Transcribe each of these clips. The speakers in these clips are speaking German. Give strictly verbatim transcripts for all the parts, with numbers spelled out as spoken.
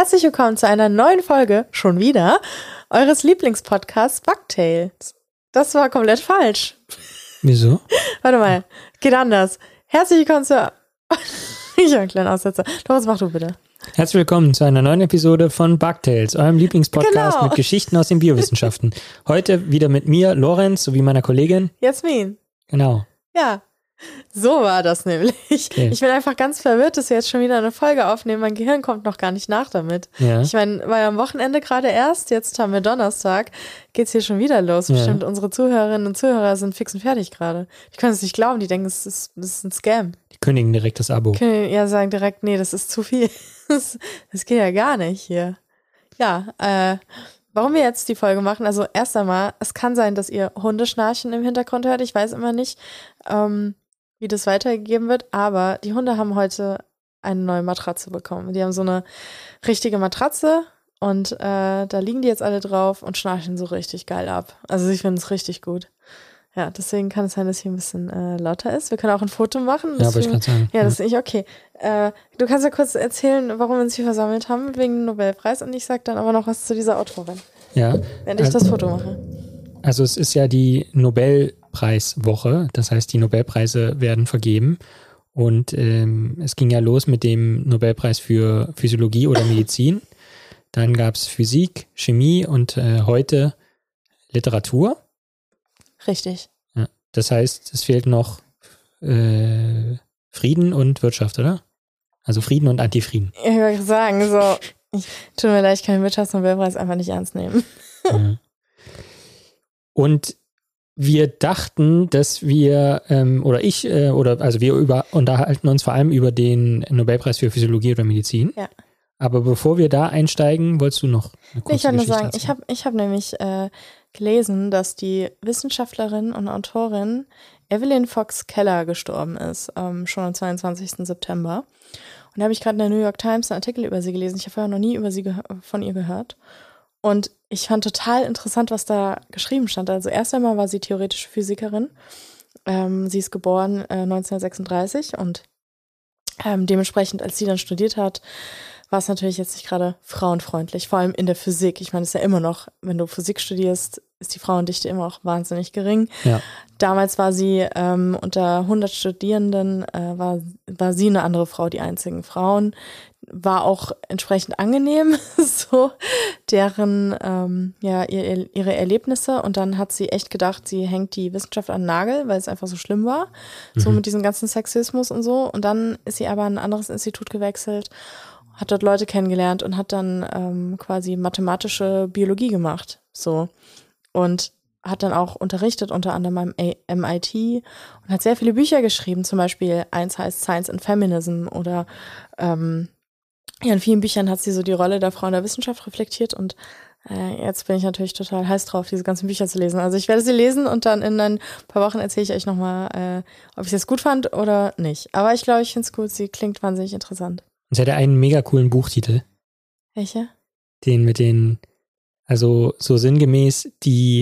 Herzlich willkommen zu einer neuen Folge, schon wieder, eures Lieblingspodcasts Bugtails. Das war komplett falsch. Wieso? Warte mal, geht anders. Herzlich willkommen zu... Ich habe einen kleinen Aussetzer. Thomas, mach du bitte. Herzlich willkommen zu einer neuen Episode von Bugtails, eurem Lieblingspodcast Genau. mit Geschichten aus den Biowissenschaften. Heute wieder mit mir, Lorenz, sowie meiner Kollegin. Jasmin. Genau. Ja, so war das nämlich. Okay. Ich bin einfach ganz verwirrt, dass wir jetzt schon wieder eine Folge aufnehmen. Mein Gehirn kommt noch gar nicht nach damit. Ja. Ich meine, war ja am Wochenende gerade erst, jetzt haben wir Donnerstag, geht's hier schon wieder los. Ja. Bestimmt unsere Zuhörerinnen und Zuhörer sind fix und fertig gerade. Die können es nicht glauben, die denken, es ist, es ist ein Scam. Die kündigen direkt das Abo. Die können ja sagen direkt, nee, das ist zu viel. Das, das geht ja gar nicht hier. Ja, äh, warum wir jetzt die Folge machen, also erst einmal, es kann sein, dass ihr Hundeschnarchen im Hintergrund hört. Ich weiß immer nicht, ähm, wie das weitergegeben wird, aber die Hunde haben heute eine neue Matratze bekommen. Die haben so eine richtige Matratze und äh, da liegen die jetzt alle drauf und schnarchen so richtig geil ab. Also ich finde es richtig gut. Ja, deswegen kann es sein, dass hier ein bisschen äh, lauter ist. Wir können auch ein Foto machen. Ja, wollte ich gerade sagen. Ja, das ist nicht okay. Äh, du kannst ja kurz erzählen, warum wir uns hier versammelt haben, wegen dem Nobelpreis, und ich sag dann aber noch was zu dieser Autorin, Ja. während ich also, das Foto mache. Also es ist ja die Nobelpreiswoche, das heißt, die Nobelpreise werden vergeben und ähm, es ging ja los mit dem Nobelpreis für Physiologie oder Medizin. Dann gab es Physik, Chemie und äh, heute Literatur. Richtig. Ja, das heißt, es fehlt noch äh, Frieden und Wirtschaft, oder? Also Frieden und Antifrieden. Ich würde sagen, so, ich, tut mir leid, ich kann den Wirtschaftsnobelpreis einfach nicht ernst nehmen. Ja. Und wir dachten, dass wir, ähm, oder ich, äh, oder also wir über, unterhalten uns vor allem über den Nobelpreis für Physiologie oder Medizin. Ja. Aber bevor wir da einsteigen, wolltest du noch eine kurze Ich wollte nur Geschichte sagen, erzählen? ich habe ich hab nämlich äh, gelesen, dass die Wissenschaftlerin und Autorin Evelyn Fox Keller gestorben ist, ähm, schon am zweiundzwanzigsten September. Und da habe ich gerade in der New York Times einen Artikel über sie gelesen. Ich habe vorher noch nie über sie ge- von ihr gehört. Und ich fand total interessant, was da geschrieben stand. Also erst einmal war sie theoretische Physikerin. Ähm, sie ist geboren äh, neunzehnhundertsechsunddreißig und ähm, dementsprechend, als sie dann studiert hat, war es natürlich jetzt nicht gerade frauenfreundlich, vor allem in der Physik. Ich meine, es ist ja immer noch, wenn du Physik studierst, ist die Frauendichte immer auch wahnsinnig gering. Ja. Damals war sie ähm, unter hundert Studierenden, äh, war, war sie eine andere Frau, die einzigen Frauen. War auch entsprechend angenehm, so deren, ähm, ja, ihr, ihre Erlebnisse. Und dann hat sie echt gedacht, sie hängt die Wissenschaft an den Nagel, weil es einfach so schlimm war, mhm. so mit diesem ganzen Sexismus und so. Und dann ist sie aber an ein anderes Institut gewechselt, hat dort Leute kennengelernt und hat dann ähm, quasi mathematische Biologie gemacht, so. Und hat dann auch unterrichtet, unter anderem am M I T, und hat sehr viele Bücher geschrieben, zum Beispiel eins heißt Science and Feminism oder ähm, ja, in vielen Büchern hat sie so die Rolle der Frau in der Wissenschaft reflektiert und äh, jetzt bin ich natürlich total heiß drauf, diese ganzen Bücher zu lesen. Also ich werde sie lesen und dann in ein paar Wochen erzähle ich euch nochmal, äh, ob ich es gut fand oder nicht. Aber ich glaube, ich finde es gut, sie klingt wahnsinnig interessant. Und sie hatte einen mega coolen Buchtitel. Welche? Den mit den, also so sinngemäß die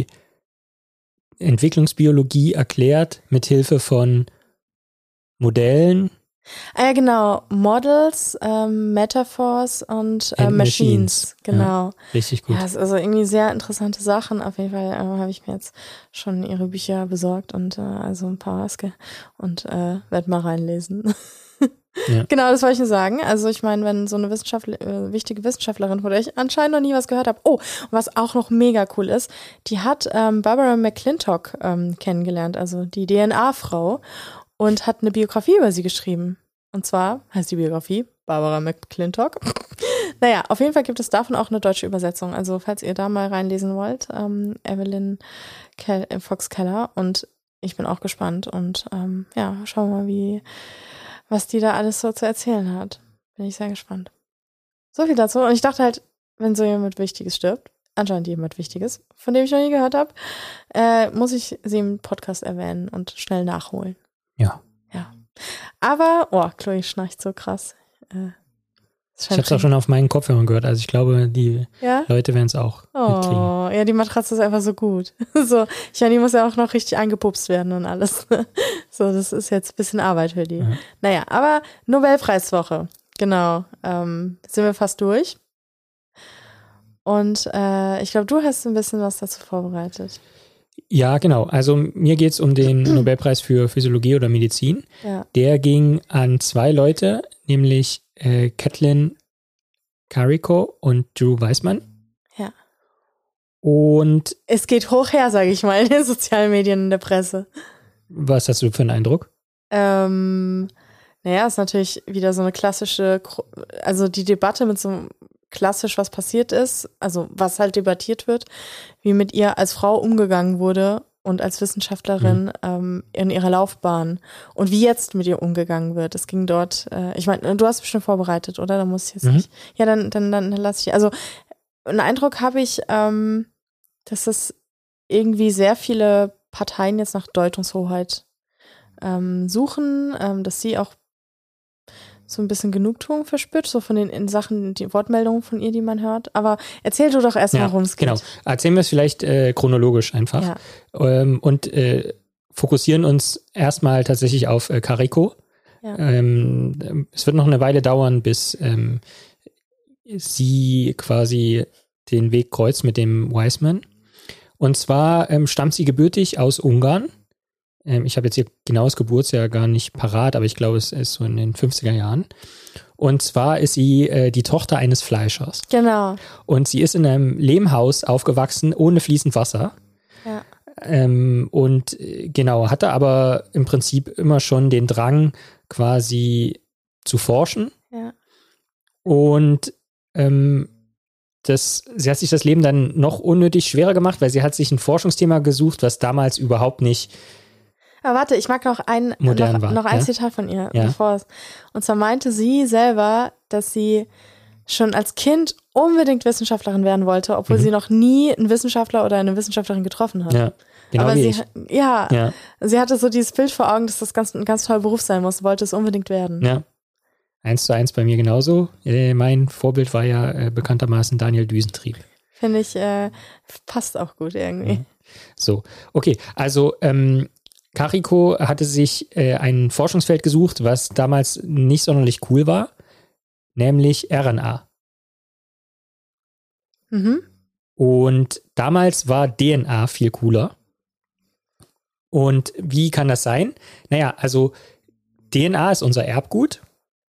Entwicklungsbiologie erklärt mit Hilfe von Modellen. Ah ja, genau. Models, ähm, Metaphors und äh, And Machines. Machines. Genau. Ja, richtig gut. Ja, es ist also irgendwie sehr interessante Sachen. Auf jeden Fall äh, habe ich mir jetzt schon ihre Bücher besorgt und äh, also ein paar Maske und äh, werde mal reinlesen. Ja. Genau, das wollte ich nur sagen. Also ich meine, wenn so eine Wissenschaftler, äh, wichtige Wissenschaftlerin, von der ich anscheinend noch nie was gehört habe. Oh, was auch noch mega cool ist, die hat ähm, Barbara McClintock ähm, kennengelernt, also die D N A-Frau, und hat eine Biografie über sie geschrieben. Und zwar heißt die Biografie Barbara McClintock. Naja, auf jeden Fall gibt es davon auch eine deutsche Übersetzung. Also falls ihr da mal reinlesen wollt, ähm, Evelyn Kel- Fox Keller. Und ich bin auch gespannt. Und ähm, ja, schauen wir mal, wie was die da alles so zu erzählen hat. Bin ich sehr gespannt. So viel dazu. Und ich dachte halt, wenn so jemand Wichtiges stirbt, anscheinend jemand Wichtiges, von dem ich noch nie gehört habe, äh, muss ich sie im Podcast erwähnen und schnell nachholen. Ja. Ja. Aber, oh, Chloe schnarcht so krass. Äh, ich habe es auch schon auf meinen Kopfhörern gehört. Also ich glaube, die ja? Leute werden es auch oh, mitkriegen. Ja, die Matratze ist einfach so gut. So, ich meine, die muss ja auch noch richtig eingepupst werden und alles. So, das ist jetzt ein bisschen Arbeit für die. Ja. Naja, aber Nobelpreiswoche. Genau. Ähm, sind wir fast durch. Und äh, ich glaube, du hast ein bisschen was dazu vorbereitet. Ja, genau. Also mir geht es um den Nobelpreis für Physiologie oder Medizin. Ja. Der ging an zwei Leute, nämlich äh, Kathleen Carrico und Drew Weissman. Ja. Und es geht hoch her, sage ich mal, in den sozialen Medien, in der Presse. Was hast du für einen Eindruck? Ähm, naja, ist natürlich wieder so eine klassische, also die Debatte mit so klassisch, was passiert ist, also was halt debattiert wird, wie mit ihr als Frau umgegangen wurde und als Wissenschaftlerin mhm. ähm, in ihrer Laufbahn und wie jetzt mit ihr umgegangen wird. Es ging dort, äh, ich meine, du hast bestimmt vorbereitet, oder? Da muss ich jetzt mhm. nicht. Ja, dann, dann, dann lasse ich, also einen Eindruck habe ich, ähm, dass es irgendwie sehr viele Parteien jetzt nach Deutungshoheit ähm, suchen, ähm, dass sie auch so ein bisschen Genugtuung verspürt, so von den in Sachen, die Wortmeldungen von ihr, die man hört. Aber erzähl du doch erstmal, ja, worum es geht. Genau, erzählen wir es vielleicht äh, chronologisch einfach. Ja. Ähm, und äh, fokussieren uns erstmal tatsächlich auf äh, Carrico. Ja. Ähm, es wird noch eine Weile dauern, bis ähm, sie quasi den Weg kreuzt mit dem Weissman. Und zwar ähm, stammt sie gebürtig aus Ungarn. Ich habe jetzt ihr genaues Geburtsjahr gar nicht parat, aber ich glaube, es ist so in den fünfziger Jahren. Und zwar ist sie äh, die Tochter eines Fleischers. Genau. Und sie ist in einem Lehmhaus aufgewachsen, ohne fließend Wasser. Ja. Ähm, und äh, genau, hatte aber im Prinzip immer schon den Drang, quasi zu forschen. Ja. Und ähm, das, sie hat sich das Leben dann noch unnötig schwerer gemacht, weil sie hat sich ein Forschungsthema gesucht, was damals überhaupt nicht Aber warte, ich mag noch ein, modern noch, war, noch ein ja? Zitat von ihr, Ja. bevor es. Und zwar meinte sie selber, dass sie schon als Kind unbedingt Wissenschaftlerin werden wollte, obwohl Mhm. sie noch nie einen Wissenschaftler oder eine Wissenschaftlerin getroffen hat. Ja, genau Aber wie sie, ich. ja, Ja. sie hatte so dieses Bild vor Augen, dass das ganz, ein ganz toller Beruf sein muss, wollte es unbedingt werden. Ja. Eins zu eins bei mir genauso. Äh, mein Vorbild war ja äh, bekanntermaßen Daniel Düsentrieb. Finde ich, äh, passt auch gut irgendwie. Mhm. So, okay, also ähm, Carrico hatte sich äh, ein Forschungsfeld gesucht, was damals nicht sonderlich cool war, nämlich R N A. Mhm. Und damals war D N A viel cooler. Und wie kann das sein? Naja, also D N A ist unser Erbgut.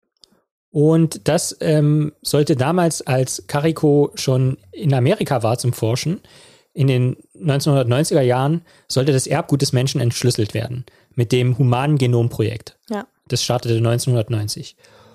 Und das ähm, sollte damals, als Carrico schon in Amerika war zum Forschen, in den neunzehnhundertneunziger Jahren, sollte das Erbgut des Menschen entschlüsselt werden mit dem Humanen Genomprojekt. Ja. Das startete neunzehnhundertneunzig.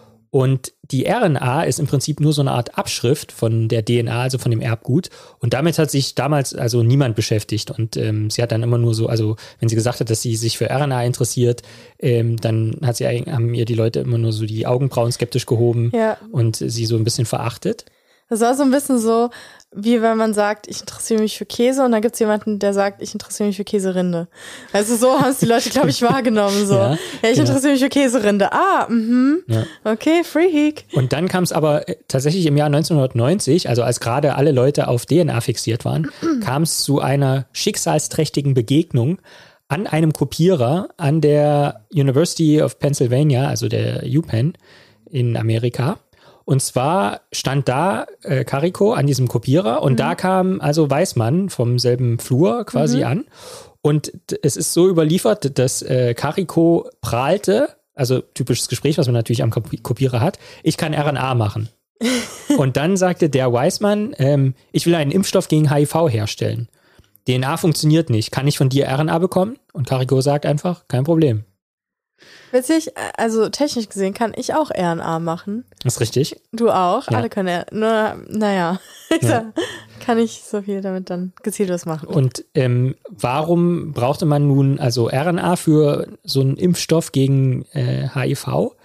Und die R N A ist im Prinzip nur so eine Art Abschrift von der D N A, also von dem Erbgut. Und damit hat sich damals also niemand beschäftigt. Und ähm, sie hat dann immer nur so, also wenn sie gesagt hat, dass sie sich für R N A interessiert, ähm, dann hat sie, haben ihr die Leute immer nur so die Augenbrauen skeptisch gehoben Ja. und sie so ein bisschen verachtet. Das war so ein bisschen so, wie wenn man sagt, ich interessiere mich für Käse und dann gibt es jemanden, der sagt, ich interessiere mich für Käserinde. Also so haben es die Leute, glaube ich, wahrgenommen. So. Ja, ja, ich genau. interessiere mich für Käserinde. Ah, mhm. Ja. Okay, Freak. Und dann kam es aber tatsächlich im Jahr neunzehnhundertneunzig, also als gerade alle Leute auf D N A fixiert waren, kam es zu einer schicksalsträchtigen Begegnung an einem Kopierer an der University of Pennsylvania, also der UPenn in Amerika. Und zwar stand da äh, Carrico an diesem Kopierer und mhm. da kam also Weissman vom selben Flur quasi mhm. an. Und es ist so überliefert, dass äh, Carrico prahlte, also typisches Gespräch, was man natürlich am Kopierer hat, ich kann R N A machen. Und dann sagte der Weissman, ähm, ich will einen Impfstoff gegen H I V herstellen. D N A funktioniert nicht. Kann ich von dir R N A bekommen? Und Carrico sagt einfach, kein Problem. Witzig, also technisch gesehen kann ich auch R N A machen. Das ist richtig. Du auch? Ja. Alle können R N A. Nur, naja, Ja. kann ich so viel damit dann gezielt was machen. Und ähm, warum brauchte man nun also R N A für so einen Impfstoff gegen äh, H I V?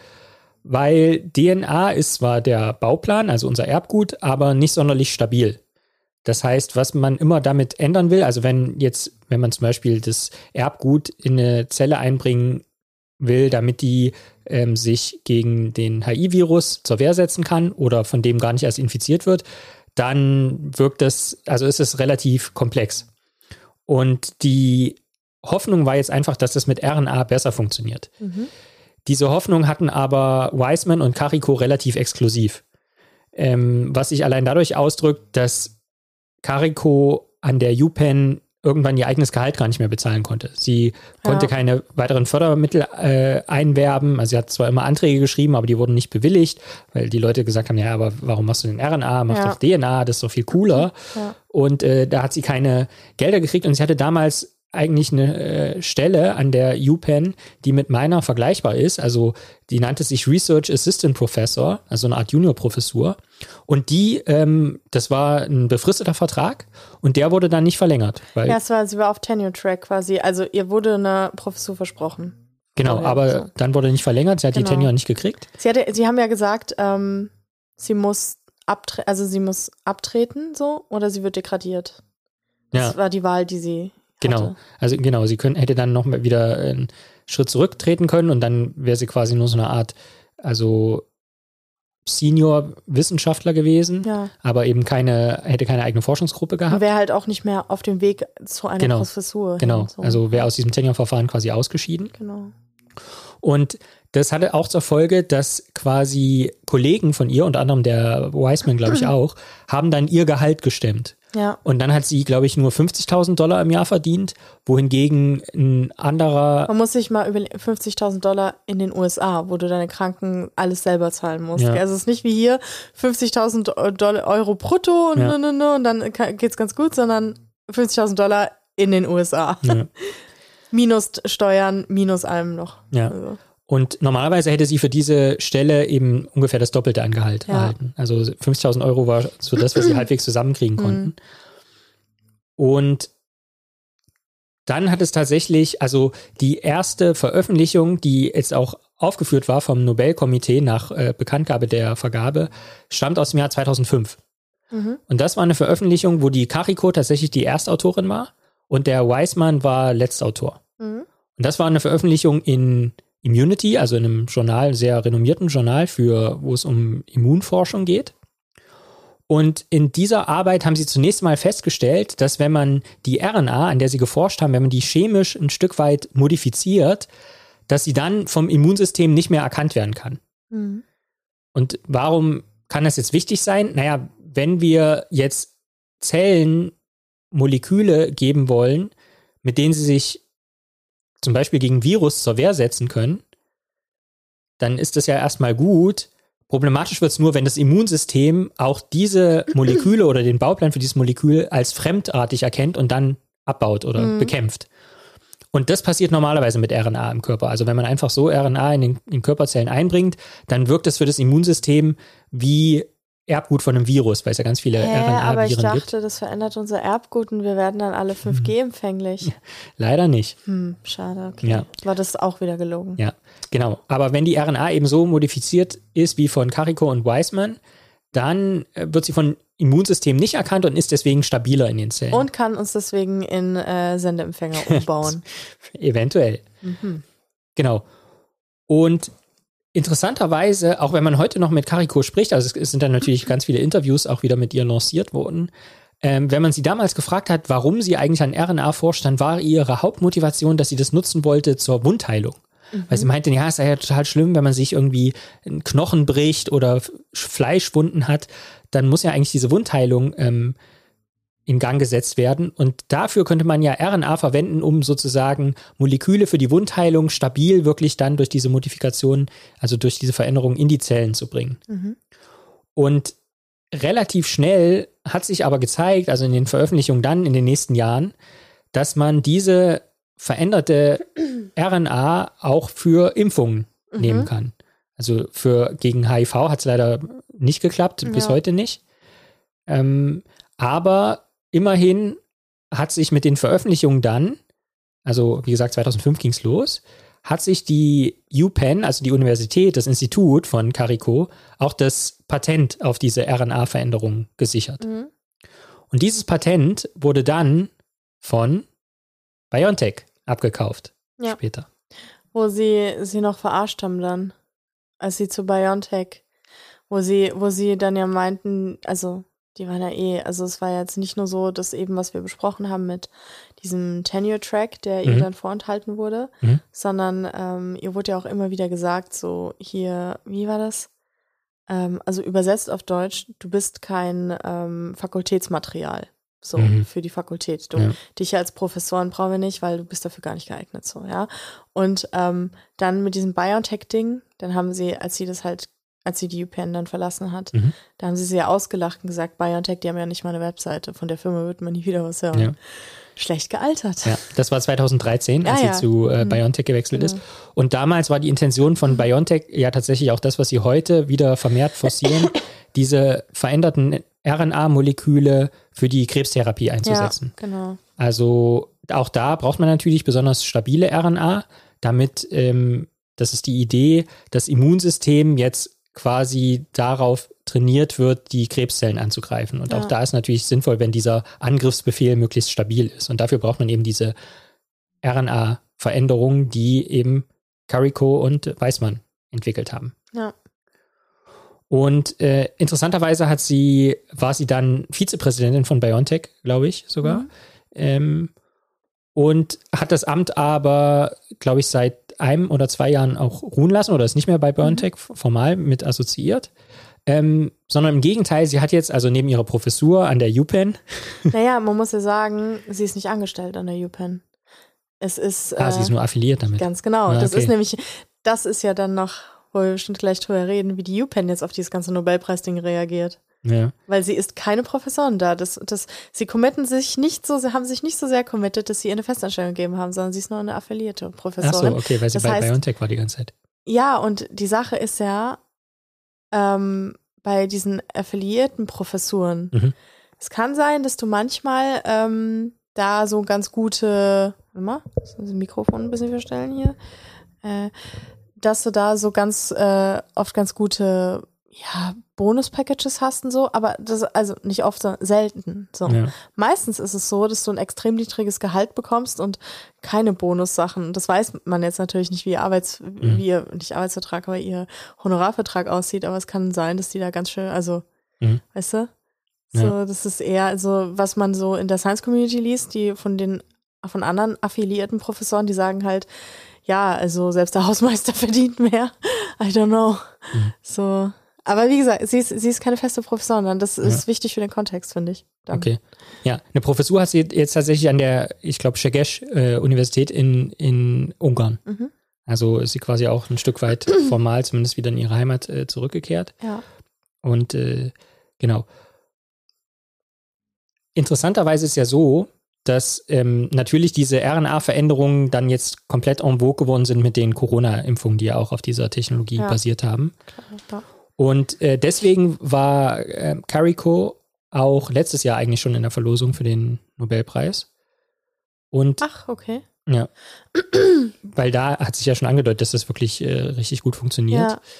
Weil D N A ist zwar der Bauplan, also unser Erbgut, aber nicht sonderlich stabil. Das heißt, was man immer damit ändern will, also wenn jetzt, wenn man zum Beispiel das Erbgut in eine Zelle einbringen will, damit die ähm, sich gegen den H I V-Virus zur Wehr setzen kann oder von dem gar nicht erst infiziert wird, dann wirkt das, also ist es relativ komplex. Und die Hoffnung war jetzt einfach, dass das mit R N A besser funktioniert. Mhm. Diese Hoffnung hatten aber Weissman und Carrico relativ exklusiv. Ähm, was sich allein dadurch ausdrückt, dass Kariko an der UPenn irgendwann ihr eigenes Gehalt gar nicht mehr bezahlen konnte. Sie konnte ja. keine weiteren Fördermittel äh, einwerben. Also sie hat zwar immer Anträge geschrieben, aber die wurden nicht bewilligt, weil die Leute gesagt haben, ja, aber warum machst du denn R N A? Mach ja. doch D N A, das ist doch viel cooler. Ja. Und äh, da hat sie keine Gelder gekriegt und sie hatte damals eigentlich eine äh, Stelle an der UPenn, die mit meiner vergleichbar ist. Also die nannte sich Research Assistant Professor, also eine Art Juniorprofessur. Und die, ähm, das war ein befristeter Vertrag und der wurde dann nicht verlängert. Weil ja, es war, sie war auf Tenure-Track quasi. Also ihr wurde eine Professur versprochen. Genau, aber so. Dann wurde nicht verlängert. Sie hat genau. die Tenure nicht gekriegt. Sie, hatte, sie haben ja gesagt, ähm, sie muss abtre- also sie muss abtreten, so, oder sie wird degradiert. Das ja. war die Wahl, die sie Genau, hatte. also genau, sie können, hätte dann noch mal wieder einen Schritt zurücktreten können und dann wäre sie quasi nur so eine Art, also Senior-Wissenschaftler gewesen, ja. aber eben keine, hätte keine eigene Forschungsgruppe gehabt. Wäre halt auch nicht mehr auf dem Weg zu einer genau. Professur. Genau, so. Also wäre aus diesem Tenure-Verfahren quasi ausgeschieden. Genau. Und das hatte auch zur Folge, dass quasi Kollegen von ihr, unter anderem der Wiseman, glaube ich auch, haben dann ihr Gehalt gestemmt. Ja. Und dann hat sie, glaube ich, nur fünfzigtausend Dollar im Jahr verdient, wohingegen ein anderer... Man muss sich mal überlegen, fünfzigtausend Dollar in den U S A, wo du deine Kranken alles selber zahlen musst. Ja. Also es ist nicht wie hier fünfzigtausend Euro brutto und, ja. und dann geht's ganz gut, sondern fünfzigtausend Dollar in den U S A. Ja. Minus Steuern, minus allem noch. Ja. Also. Und normalerweise hätte sie für diese Stelle eben ungefähr das Doppelte an Gehalt ja. erhalten. Also fünfzigtausend Euro war so das, was sie halbwegs zusammenkriegen konnten. Und dann hat es tatsächlich, also die erste Veröffentlichung, die jetzt auch aufgeführt war vom Nobelkomitee nach äh, Bekanntgabe der Vergabe, stammt aus dem Jahr zweitausendfünf. Mhm. Und das war eine Veröffentlichung, wo die Kariko tatsächlich die Erstautorin war und der Wiseman war Letztautor. Mhm. Und das war eine Veröffentlichung in Immunity, also in einem Journal, sehr renommierten Journal, für, wo es um Immunforschung geht. Und in dieser Arbeit haben sie zunächst mal festgestellt, dass wenn man die R N A, an der sie geforscht haben, wenn man die chemisch ein Stück weit modifiziert, dass sie dann vom Immunsystem nicht mehr erkannt werden kann. Mhm. Und warum kann das jetzt wichtig sein? Naja, wenn wir jetzt Zellen Moleküle geben wollen, mit denen sie sich zum Beispiel gegen Virus zur Wehr setzen können, dann ist das ja erstmal gut. Problematisch wird es nur, wenn das Immunsystem auch diese Moleküle oder den Bauplan für dieses Molekül als fremdartig erkennt und dann abbaut oder mhm. bekämpft. Und das passiert normalerweise mit R N A im Körper. Also wenn man einfach so R N A in den in Körperzellen einbringt, dann wirkt das für das Immunsystem wie Erbgut von einem Virus, weil es ja ganz viele Hä, R N A-Viren gibt. Aber ich dachte, gibt. Das verändert unser Erbgut und wir werden dann alle fünf G empfänglich. Leider nicht. Hm, schade, okay. Ja. War das auch wieder gelogen. Ja, genau. Aber wenn die R N A eben so modifiziert ist wie von Kariko und Wiseman, dann wird sie von Immunsystem nicht erkannt und ist deswegen stabiler in den Zellen. Und kann uns deswegen in äh, Sendeempfänger umbauen. Eventuell. Mhm. Genau. Und interessanterweise, auch wenn man heute noch mit Kariko spricht, also es sind dann natürlich ganz viele Interviews auch wieder mit ihr lanciert worden, ähm, wenn man sie damals gefragt hat, warum sie eigentlich an R N A forscht, dann war ihre Hauptmotivation, dass sie das nutzen wollte zur Wundheilung. Mhm. Weil sie meinten, ja, es sei ja total schlimm, wenn man sich irgendwie einen Knochen bricht oder Fleischwunden hat, dann muss ja eigentlich diese Wundheilung ähm, in Gang gesetzt werden. Und dafür könnte man ja R N A verwenden, um sozusagen Moleküle für die Wundheilung stabil wirklich dann durch diese Modifikation, also durch diese Veränderung in die Zellen zu bringen. Mhm. Und relativ schnell hat sich aber gezeigt, also in den Veröffentlichungen dann in den nächsten Jahren, dass man diese veränderte R N A auch für Impfungen mhm. nehmen kann. Also für gegen H I V hat es leider nicht geklappt, ja. bis heute nicht. Ähm, aber immerhin hat sich mit den Veröffentlichungen dann, also wie gesagt zweitausendfünf ging es los, hat sich die UPenn, also die Universität, das Institut von Kariko, auch das Patent auf diese R N A-Veränderung gesichert. Mhm. Und dieses Patent wurde dann von BioNTech abgekauft ja. später. Wo sie sie noch verarscht haben dann, als sie zu BioNTech, wo sie, wo sie dann ja meinten, also die waren ja eh, also es war jetzt nicht nur so, dass eben, was wir besprochen haben mit diesem Tenure-Track, der mhm. ihr dann vorenthalten wurde, mhm. sondern ähm, ihr wurde ja auch immer wieder gesagt, so hier, wie war das? Ähm, also übersetzt auf Deutsch, du bist kein ähm, Fakultätsmaterial. so mhm. für die Fakultät. Du, ja. dich als Professoren brauchen wir nicht, weil du bist dafür gar nicht geeignet, so, ja. Und ähm, dann mit diesem BioNTech-Ding, dann haben sie, als sie das halt, als sie die U Penn dann verlassen hat, mhm. da haben sie sie ja ausgelacht und gesagt, BioNTech, die haben ja nicht mal eine Webseite, von der Firma wird man nie wieder was hören. Ja. Schlecht gealtert. Ja, das war zweitausenddreizehn, als ja, sie ja. zu äh, BioNTech gewechselt mhm. ist. Und damals war die Intention von BioNTech ja tatsächlich auch das, was sie heute wieder vermehrt forcieren, diese veränderten R N A-Moleküle für die Krebstherapie einzusetzen. Ja, genau. Also auch da braucht man natürlich besonders stabile R N A, damit, ähm, das ist die Idee, das Immunsystem jetzt quasi darauf trainiert wird, die Krebszellen anzugreifen. Und ja. auch da ist natürlich sinnvoll, wenn dieser Angriffsbefehl möglichst stabil ist. Und dafür braucht man eben diese R N A-Veränderungen, die eben Carrico und Weissmann entwickelt haben. Ja. Und äh, interessanterweise hat sie, war sie dann Vizepräsidentin von BioNTech, glaube ich sogar. Mhm. Ähm, und hat das Amt aber, glaube ich, seit einem oder zwei Jahren auch ruhen lassen oder ist nicht mehr bei BioNTech mhm. formal mit assoziiert. Ähm, sondern im Gegenteil, sie hat jetzt, also neben ihrer Professur an der U Penn. Naja, man muss ja sagen, sie ist nicht angestellt an der U Penn. Es ist. Ah, äh, sie ist nur affiliiert damit. Ganz genau. Ah, das okay. ist nämlich, das ist ja dann noch, wo wir bestimmt gleich drüber reden, wie die U Penn jetzt auf dieses ganze Nobelpreis-Ding reagiert. Ja. Weil sie ist keine Professorin da. Das, das, sie committen sich nicht so, sie haben sich nicht so sehr committed, dass sie ihr eine Festanstellung gegeben haben, sondern sie ist nur eine affiliierte Professorin. Ach so, okay, weil sie das bei heißt, BioNTech war die ganze Zeit. Ja, und die Sache ist ja, ähm, bei diesen affiliierten Professuren, mhm. es kann sein, dass du manchmal ähm, da so ganz gute, warte mal, das Mikrofon ein bisschen verstellen hier, äh, dass du da so ganz äh, oft ganz gute ja, Bonus-Packages hast und so, aber das, also nicht oft, sondern selten. So. Ja. Meistens ist es so, dass du ein extrem niedriges Gehalt bekommst und keine Bonussachen. Das weiß man jetzt natürlich nicht, wie ihr Arbeits, mhm. wie ihr, nicht Arbeitsvertrag, aber ihr Honorarvertrag aussieht, aber es kann sein, dass die da ganz schön, also, mhm. weißt du? So, ja. Das ist eher, also, was man so in der Science-Community liest, die von den, von anderen affiliierten Professoren, die sagen halt, ja, also selbst der Hausmeister verdient mehr. I don't know. Mhm. So. Aber wie gesagt, sie ist, sie ist keine feste Professorin. Das ist ja. wichtig für den Kontext, finde ich. Dann. Okay. Ja, eine Professur hat sie jetzt tatsächlich an der, ich glaube, Szeged-Universität äh, in, in Ungarn. Mhm. Also ist sie quasi auch ein Stück weit formal zumindest wieder in ihre Heimat äh, zurückgekehrt. Ja. Und äh, genau. Interessanterweise ist ja so, dass ähm, natürlich diese R N A-Veränderungen dann jetzt komplett en vogue geworden sind mit den Corona-Impfungen, die ja auch auf dieser Technologie ja. basiert haben. Ja. Und äh, deswegen war äh, Carrico auch letztes Jahr eigentlich schon in der Verlosung für den Nobelpreis. Und Ach, okay. Ja, weil da hat sich ja schon angedeutet, dass das wirklich äh, richtig gut funktioniert. Ja.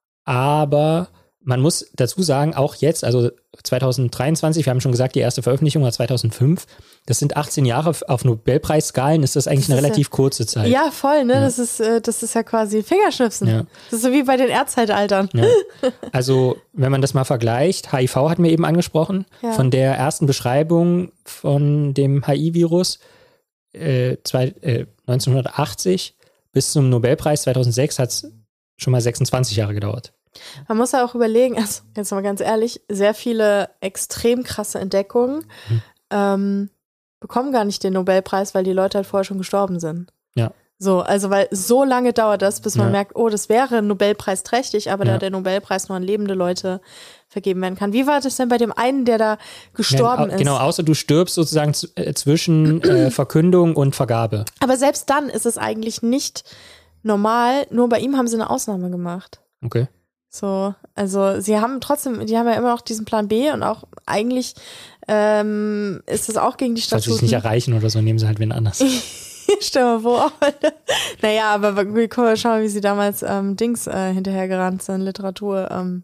Aber man muss dazu sagen, auch jetzt, also zweitausenddreiundzwanzig, wir haben schon gesagt, die erste Veröffentlichung war zweitausendfünf, das sind achtzehn Jahre auf Nobelpreisskalen, ist das eigentlich das eine relativ ja, kurze Zeit. Ja, voll, ne? Ja. Das ist, äh, das ist ja quasi Fingerschnipsen. Ja. Das ist so wie bei den Erdzeitaltern. Ja. Also, wenn man das mal vergleicht, H I V hatten wir eben angesprochen, ja. von der ersten Beschreibung von dem H I-Virus äh, zwei, äh, neunzehnhundertachtzig bis zum Nobelpreis zweitausendsechs hat es schon mal sechsundzwanzig Jahre gedauert. Man muss ja auch überlegen, also jetzt mal ganz ehrlich, sehr viele extrem krasse Entdeckungen hm. ähm, bekommen gar nicht den Nobelpreis, weil die Leute halt vorher schon gestorben sind. Ja. So, also weil so lange dauert das, bis man ja. merkt, oh, das wäre Nobelpreisträchtig, aber ja. da der Nobelpreis nur an lebende Leute vergeben werden kann. Wie war das denn bei dem einen, der da gestorben ja, ist? Genau, außer du stirbst sozusagen z- äh, zwischen äh, Verkündung und Vergabe. Aber selbst dann ist es eigentlich nicht normal, nur bei ihm haben sie eine Ausnahme gemacht. Okay. So, also sie haben trotzdem, die haben ja immer noch diesen Plan B und auch eigentlich ähm, ist es auch gegen die Statuten. Falls sie es nicht erreichen oder so, nehmen sie halt wen anders. Stell mal vor. Naja, aber wir können mal schauen, wie sie damals ähm, Dings äh, hinterhergerannt sind, Literatur. Ähm.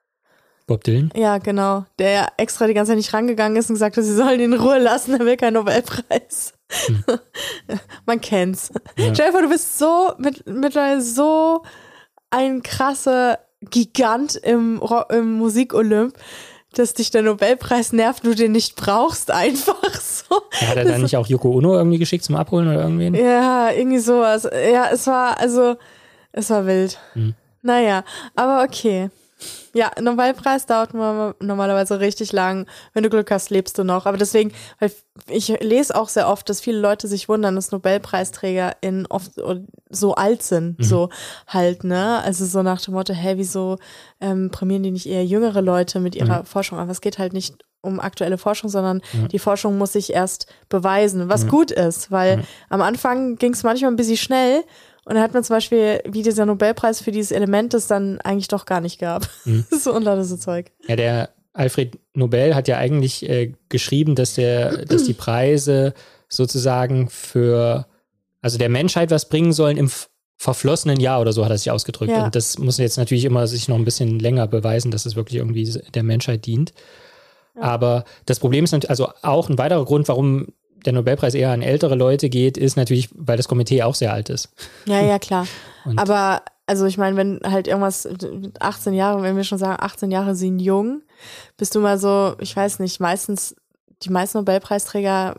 Bob Dylan? Ja, genau. Der ja extra die ganze Zeit nicht rangegangen ist und gesagt hat, sie sollen ihn in Ruhe lassen, er will keinen Nobelpreis. Hm. Man kennt's. Ja. Stell dir vor, du bist so, mit, mittlerweile so ein krasser Gigant im, im Musik-Olymp, dass dich der Nobelpreis nervt, du den nicht brauchst, einfach so. Ja, hat er dann nicht auch Yoko Ono irgendwie geschickt zum Abholen oder irgendwen? Ja, irgendwie sowas. Ja, es war, also, es war wild. Hm. Naja, aber okay. Ja, ein Nobelpreis dauert normalerweise richtig lang. Wenn du Glück hast, lebst du noch. Aber deswegen, weil ich lese auch sehr oft, dass viele Leute sich wundern, dass NobelpreisträgerInnen oft so alt sind, mhm. so halt, ne? Also so nach dem Motto, hey, wieso ähm, prämieren die nicht eher jüngere Leute mit ihrer mhm. Forschung? Aber es geht halt nicht um aktuelle Forschung, sondern mhm. die Forschung muss sich erst beweisen, was mhm. gut ist, weil mhm. am Anfang ging es manchmal ein bisschen schnell. Und da hat man zum Beispiel, wie dieser Nobelpreis für dieses Element, das dann eigentlich doch gar nicht gab. Mhm. So und lauter so Zeug. Ja, der Alfred Nobel hat ja eigentlich äh, geschrieben, dass der, dass die Preise sozusagen für, also der Menschheit was bringen sollen im f- verflossenen Jahr oder so hat er sich ausgedrückt. Ja. Und das muss jetzt natürlich immer sich noch ein bisschen länger beweisen, dass es wirklich irgendwie der Menschheit dient. Ja. Aber das Problem ist natürlich, also auch ein weiterer Grund, warum der Nobelpreis eher an ältere Leute geht, ist natürlich, weil das Komitee auch sehr alt ist. Ja, ja, klar. Und aber, also ich meine, wenn halt irgendwas achtzehn Jahre, wenn wir schon sagen, achtzehn Jahre sind jung, bist du mal so, ich weiß nicht, meistens, die meisten Nobelpreisträger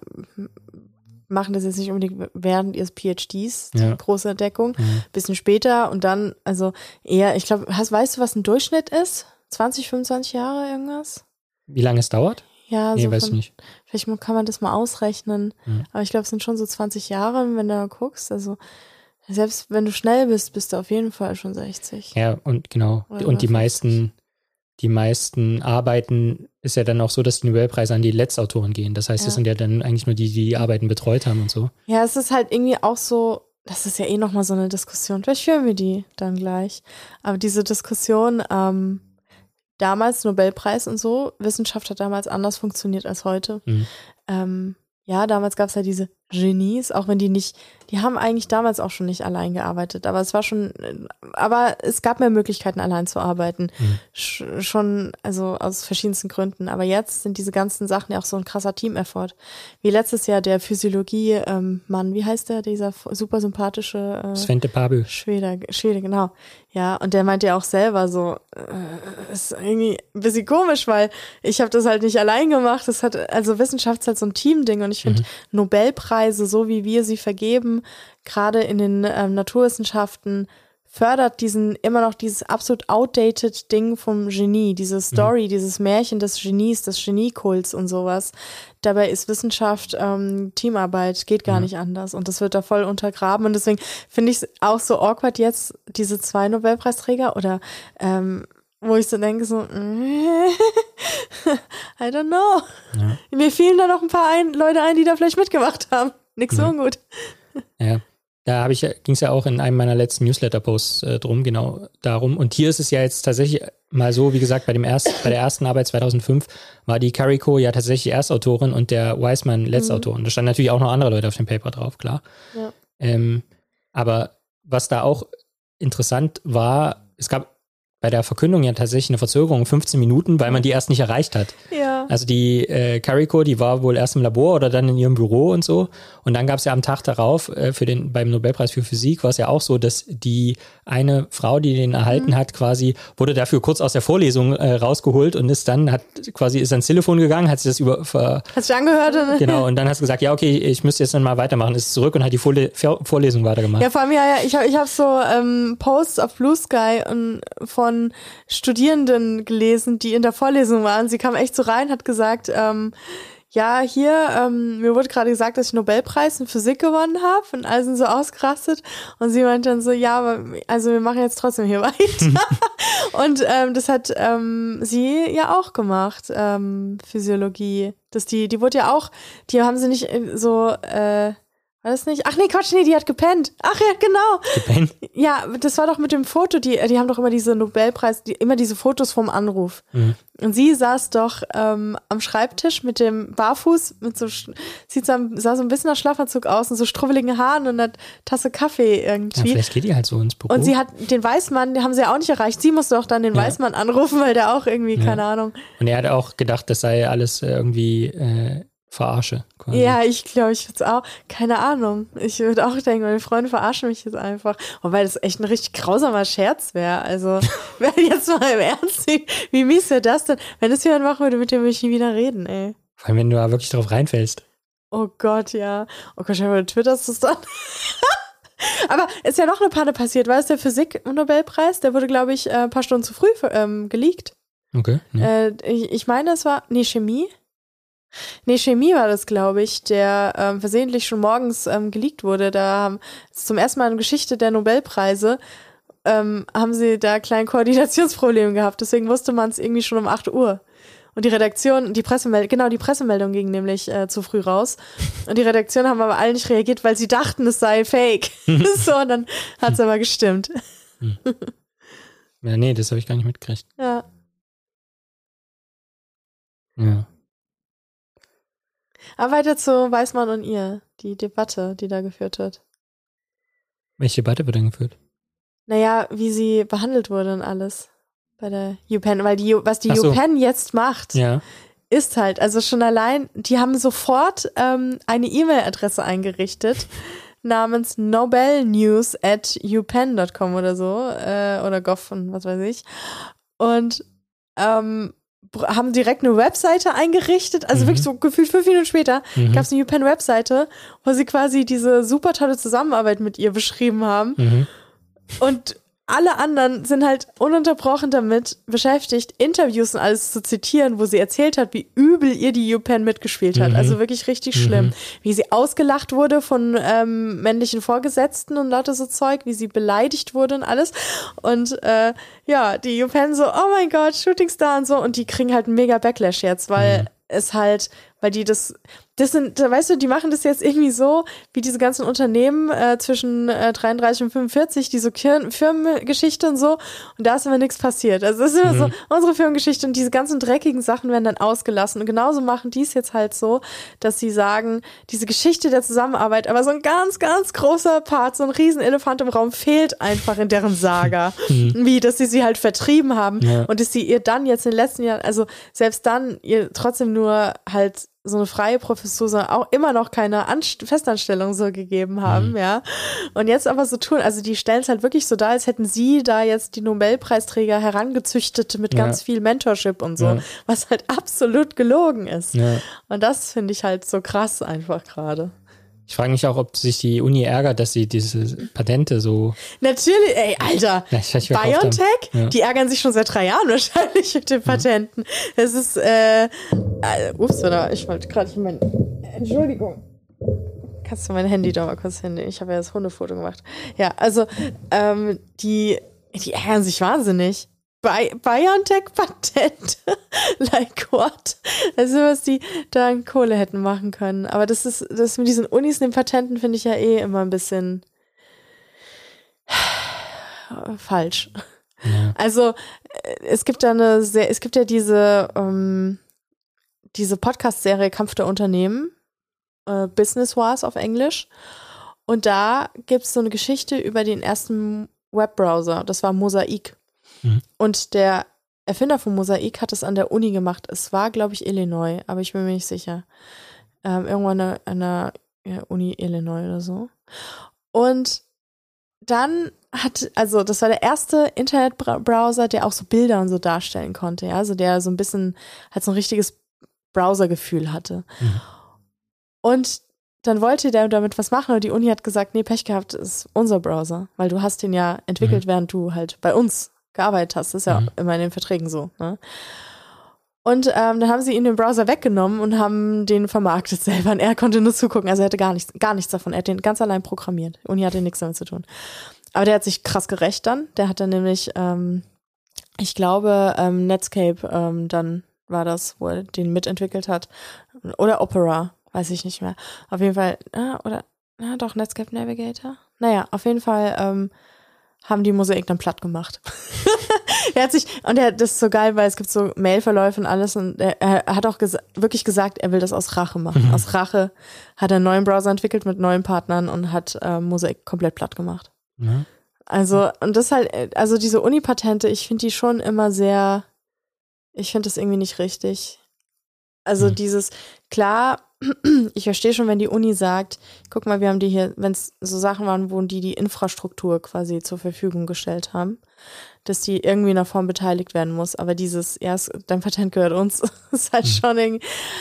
machen das jetzt nicht unbedingt während ihres P H Ds, die ja. große Entdeckung, mhm. bisschen später und dann, also eher, ich glaube, weißt du, was ein Durchschnitt ist? zwanzig, fünfundzwanzig Jahre irgendwas? Wie lange es dauert? Ja, nee, so weiß von, nicht. Vielleicht kann man das mal ausrechnen. Mhm. Aber ich glaube, es sind schon so zwanzig Jahre, wenn du da guckst. Also selbst wenn du schnell bist, bist du auf jeden Fall schon sechzig. Ja, und genau. Oder und die meisten, die meisten Arbeiten ist ja dann auch so, dass die Nobelpreise an die Letztautoren gehen. Das heißt, ja. das sind ja dann eigentlich nur die, die die Arbeiten betreut haben und so. Ja, es ist halt irgendwie auch so, das ist ja eh nochmal so eine Diskussion. Vielleicht führen wir die dann gleich. Aber diese Diskussion, ähm, damals Nobelpreis und so, Wissenschaft hat damals anders funktioniert als heute. Mhm. Ähm, ja, damals gab es ja diese Genies, auch wenn die nicht, die haben eigentlich damals auch schon nicht allein gearbeitet, aber es war schon, aber es gab mehr Möglichkeiten, allein zu arbeiten. Mhm. Sch- schon, also aus verschiedensten Gründen. Aber jetzt sind diese ganzen Sachen ja auch so ein krasser Team-Effort. Wie letztes Jahr der Physiologie-Mann, ähm, wie heißt der, dieser super sympathische äh, Svante Pääbo. Schwede, Schwede, genau. Ja, und der meinte ja auch selber so, äh, ist irgendwie ein bisschen komisch, weil ich habe das halt nicht allein gemacht. Das hat, also Wissenschaft ist halt so ein Teamding und ich finde mhm. Nobelpreise, so wie wir sie vergeben, gerade in den ähm, Naturwissenschaften, fördert diesen, immer noch dieses absolut outdated Ding vom Genie, diese Story, mhm. dieses Märchen des Genies, des Geniekults und sowas. Dabei ist Wissenschaft ähm, Teamarbeit, geht gar mhm. nicht anders und das wird da voll untergraben und deswegen finde ich es auch so awkward jetzt, diese zwei Nobelpreisträger oder ähm, wo ich so denke, so I don't know. Ja. Mir fielen da noch ein paar ein, Leute ein, die da vielleicht mitgemacht haben. Nix so ja. ungut. Ja. Da habe ich, ging es ja auch in einem meiner letzten Newsletter-Posts äh, drum, genau darum. Und hier ist es ja jetzt tatsächlich mal so, wie gesagt, bei dem ersten, bei der ersten Arbeit zweitausendfünf war die Kariko ja tatsächlich Erstautorin und der Weisman Letztautorin. Mhm. Da standen natürlich auch noch andere Leute auf dem Paper drauf, klar. Ja. Ähm, aber was da auch interessant war, es gab bei der Verkündung ja tatsächlich eine Verzögerung, fünfzehn Minuten, weil man die erst nicht erreicht hat. Ja. Also die äh, Kariko, die war wohl erst im Labor oder dann in ihrem Büro und so. Und dann gab es ja am Tag darauf äh, für den beim Nobelpreis für Physik war es ja auch so, dass die eine Frau, die den erhalten mhm. hat, quasi wurde dafür kurz aus der Vorlesung äh, rausgeholt und ist dann hat quasi ist ans Telefon gegangen, hat sich das über ver, hat sich angehört oder? Genau und dann hat sie gesagt, ja okay, ich müsste jetzt dann mal weitermachen, ist zurück und hat die Vorle- Vorlesung weitergemacht. Ja, vor allem ja, ja ich habe ich habe so ähm, Posts auf Blue Sky und von Studierenden gelesen, die in der Vorlesung waren. Sie kam echt so rein, hat gesagt, ähm, ja, hier, ähm, mir wurde gerade gesagt, dass ich Nobelpreis in Physik gewonnen habe und alle sind so ausgerastet und sie meinte dann so, ja, aber also wir machen jetzt trotzdem hier weiter. Und ähm, das hat ähm, sie ja auch gemacht, ähm, Physiologie. Das die, die wurde ja auch, die haben sie nicht so, äh, war das nicht? Ach nee, Quatsch, nee, die hat gepennt. Ach ja, genau. Gepennt? Ja, das war doch mit dem Foto, die, die haben doch immer diese Nobelpreis, die, immer diese Fotos vom Anruf. Mhm. Und sie saß doch ähm, am Schreibtisch mit dem Barfuß, mit so, sieht so, sah so ein bisschen nach Schlafanzug aus und so strubbeligen Haaren und einer Tasse Kaffee irgendwie. Ja, vielleicht geht die halt so ins Büro. Und sie hat den Weismann, den haben sie ja auch nicht erreicht. Sie musste doch dann den ja. Weismann anrufen, weil der auch irgendwie, ja. keine Ahnung. Und er hat auch gedacht, das sei alles irgendwie äh, Verarsche. Quasi. Ja, ich glaube, ich würde es auch, keine Ahnung. Ich würde auch denken, meine Freunde verarschen mich jetzt einfach. Und weil das echt ein richtig grausamer Scherz wäre. Also, wenn jetzt mal im Ernst, wie, wie mies wäre das denn? Wenn das jemand machen würde, mit dem würde ich nie wieder reden, ey. Vor allem, wenn du da wirklich drauf reinfällst. Oh Gott, ja. Oh Gott, schau mal, du twitterst das dann. Aber ist ja noch eine Panne passiert. War es der Physik-Nobelpreis? Der wurde, glaube ich, ein paar Stunden zu früh ähm, geleakt. Okay. Ja. Äh, ich, ich meine, es war, nee, Chemie. Nee, Chemie war das, glaube ich, der ähm, versehentlich schon morgens ähm, geleakt wurde. Da haben zum ersten Mal in Geschichte der Nobelpreise ähm, haben sie da kleine Koordinationsprobleme gehabt. Deswegen wusste man es irgendwie schon um acht Uhr. Und die Redaktion, die Pressemeldung, genau, die Pressemeldung ging nämlich äh, zu früh raus. Und die Redaktion haben aber alle nicht reagiert, weil sie dachten, es sei fake. So, und dann hat es aber gestimmt. Ja, nee, das habe ich gar nicht mitgekriegt. Ja. Ja. Aber weiter zu Weismann und ihr, die Debatte, die da geführt wird. Welche Debatte wird denn geführt? Naja, wie sie behandelt wurde und alles bei der UPenn, weil die, was die Ach so. UPenn jetzt macht, Ja. ist halt, also schon allein, die haben sofort ähm, eine E-Mail-Adresse eingerichtet namens nobelnews at upenn dot com oder so, äh, oder gov und was weiß ich. Und ähm, haben direkt eine Webseite eingerichtet, also mhm. wirklich so gefühlt fünf Minuten später mhm. gab es eine UPenn-Webseite, wo sie quasi diese super tolle Zusammenarbeit mit ihr beschrieben haben. Mhm. Und alle anderen sind halt ununterbrochen damit beschäftigt, Interviews und alles zu zitieren, wo sie erzählt hat, wie übel ihr die UPenn mitgespielt hat. Mhm. Also wirklich richtig schlimm. Mhm. Wie sie ausgelacht wurde von ähm, männlichen Vorgesetzten und lauter so Zeug, wie sie beleidigt wurde und alles. Und äh, ja, die UPenn so, oh mein Gott, Shootingstar und so. Und die kriegen halt einen mega Backlash jetzt, weil mhm. es halt, weil die das, das sind, weißt du, die machen das jetzt irgendwie so, wie diese ganzen Unternehmen äh, zwischen äh, dreiunddreißig und fünfundvierzig, diese Kir- Firmengeschichte und so, und da ist immer nichts passiert. Also es ist immer mhm. so, unsere Firmengeschichte und diese ganzen dreckigen Sachen werden dann ausgelassen. Und genauso machen die es jetzt halt so, dass sie sagen, diese Geschichte der Zusammenarbeit, aber so ein ganz, ganz großer Part, so ein Riesenelefant im Raum fehlt einfach in deren Saga. Mhm. Wie, dass sie sie halt vertrieben haben ja. und dass sie ihr dann jetzt in den letzten Jahren, also selbst dann ihr trotzdem nur halt so eine freie Professur, sondern auch immer noch keine Anst- Festanstellung so gegeben haben, mhm. ja. Und jetzt aber so tun, also die stellen es halt wirklich so dar, als hätten sie da jetzt die Nobelpreisträger herangezüchtet mit ja. ganz viel Mentorship und so, ja. was halt absolut gelogen ist. Ja. Und das finde ich halt so krass einfach gerade. Ich frage mich auch, ob sich die Uni ärgert, dass sie diese Patente so... Natürlich, ey, Alter, ja, BioNTech, ja. die ärgern sich schon seit drei Jahren wahrscheinlich mit den Patenten. Das ist, äh, äh ups, oder ich wollte gerade mein, Entschuldigung. Kannst du mein Handy da mal kurz hinnehmen? Ich habe ja das Hundefoto gemacht. Ja, also, ähm, die, die ärgern sich wahnsinnig. Bi- BioNTech-Patent. Like what? Also was die da an Kohle hätten machen können. Aber das ist, das mit diesen Unis und den Patenten finde ich ja eh immer ein bisschen falsch. Ja. Also es gibt da eine sehr, es gibt ja diese, ähm, diese Podcast-Serie Kampf der Unternehmen, äh, Business Wars auf Englisch. Und da gibt es so eine Geschichte über den ersten Webbrowser. Das war Mosaic. Mhm. Und der Erfinder von Mosaic hat es an der Uni gemacht. Es war, glaube ich, Illinois, aber ich bin mir nicht sicher. Ähm, irgendwann an der, an der ja, Uni Illinois oder so. Und dann hat, also das war der erste Internetbrowser, der auch so Bilder und so darstellen konnte, ja, also der so ein bisschen halt so ein richtiges Browsergefühl hatte. Mhm. Und dann wollte der damit was machen und die Uni hat gesagt, nee, Pech gehabt, ist unser Browser, weil du hast den ja entwickelt, mhm. während du halt bei uns gearbeitet hast. Das ist ja mhm. immer in den Verträgen so. Ne? Und ähm, dann haben sie ihm den Browser weggenommen und haben den vermarktet selber. Und er konnte nur zugucken. Also er hatte gar nichts, gar nichts davon. Er hat den ganz allein programmiert. Die Uni hatte nichts damit zu tun. Aber der hat sich krass gerächt dann. Der hat dann nämlich, ähm, ich glaube, ähm, Netscape ähm, dann war das, wo er den mitentwickelt hat. Oder Opera, weiß ich nicht mehr. Auf jeden Fall, äh, oder, ja, doch, Netscape Navigator. Naja, auf jeden Fall, ähm, haben die Mosaic dann platt gemacht. Er hat sich, und er, das ist so geil, weil es gibt so Mailverläufe und alles und er, er hat auch ges- wirklich gesagt, er will das aus Rache machen. Mhm. Aus Rache hat er einen neuen Browser entwickelt mit neuen Partnern und hat äh, Mosaic komplett platt gemacht. Mhm. Also, und das halt, also diese Uni-Patente, ich finde die schon immer sehr, ich finde das irgendwie nicht richtig. Also mhm. dieses, klar, ich verstehe schon, wenn die Uni sagt, guck mal, wir haben die hier, wenn es so Sachen waren, wo die die Infrastruktur quasi zur Verfügung gestellt haben, dass die irgendwie in einer Form beteiligt werden muss. Aber dieses, ja, es, dein Patent gehört uns, ist halt mhm. schon irgendwie,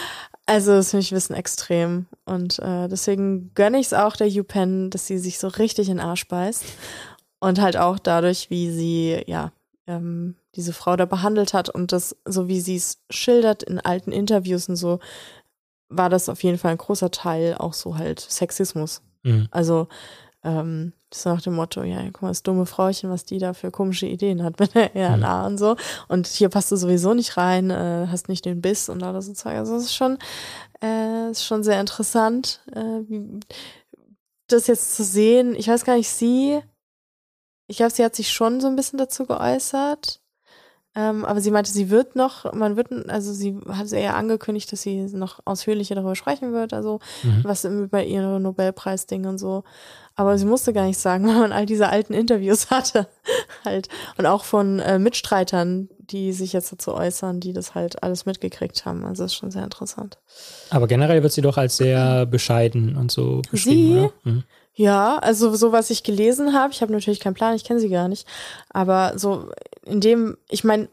Also das finde ich Wissen extrem. Und äh, deswegen gönne ich es auch der UPenn, dass sie sich so richtig in den Arsch beißt. Und halt auch dadurch, wie sie, ja, ähm, diese Frau da behandelt hat und das, so wie sie es schildert in alten Interviews und so, war das auf jeden Fall ein großer Teil auch so halt Sexismus. Mhm. Also ähm, so nach dem Motto, ja, guck mal, das dumme Frauchen, was die da für komische Ideen hat mit der R N A mhm. und so. Und hier passt du sowieso nicht rein, äh, hast nicht den Biss und alles so Zeug. Also das ist schon, äh, ist schon sehr interessant, äh, wie, das jetzt zu sehen. Ich weiß gar nicht, sie, ich glaube, sie hat sich schon so ein bisschen dazu geäußert. Ähm, aber sie meinte, sie wird noch, man wird, also sie hat eher angekündigt, dass sie noch ausführlicher darüber sprechen wird, also mhm. was bei ihren Nobelpreis-Ding und so. Aber sie musste gar nichts sagen, weil man all diese alten Interviews hatte halt. Und auch von äh, Mitstreitern, die sich jetzt dazu äußern, die das halt alles mitgekriegt haben. Also das ist schon sehr interessant. Aber generell wird sie doch als sehr bescheiden und so beschrieben, sie, oder? Mhm. Ja, also so was ich gelesen habe, ich habe natürlich keinen Plan, ich kenne sie gar nicht, aber so in dem, ich meine,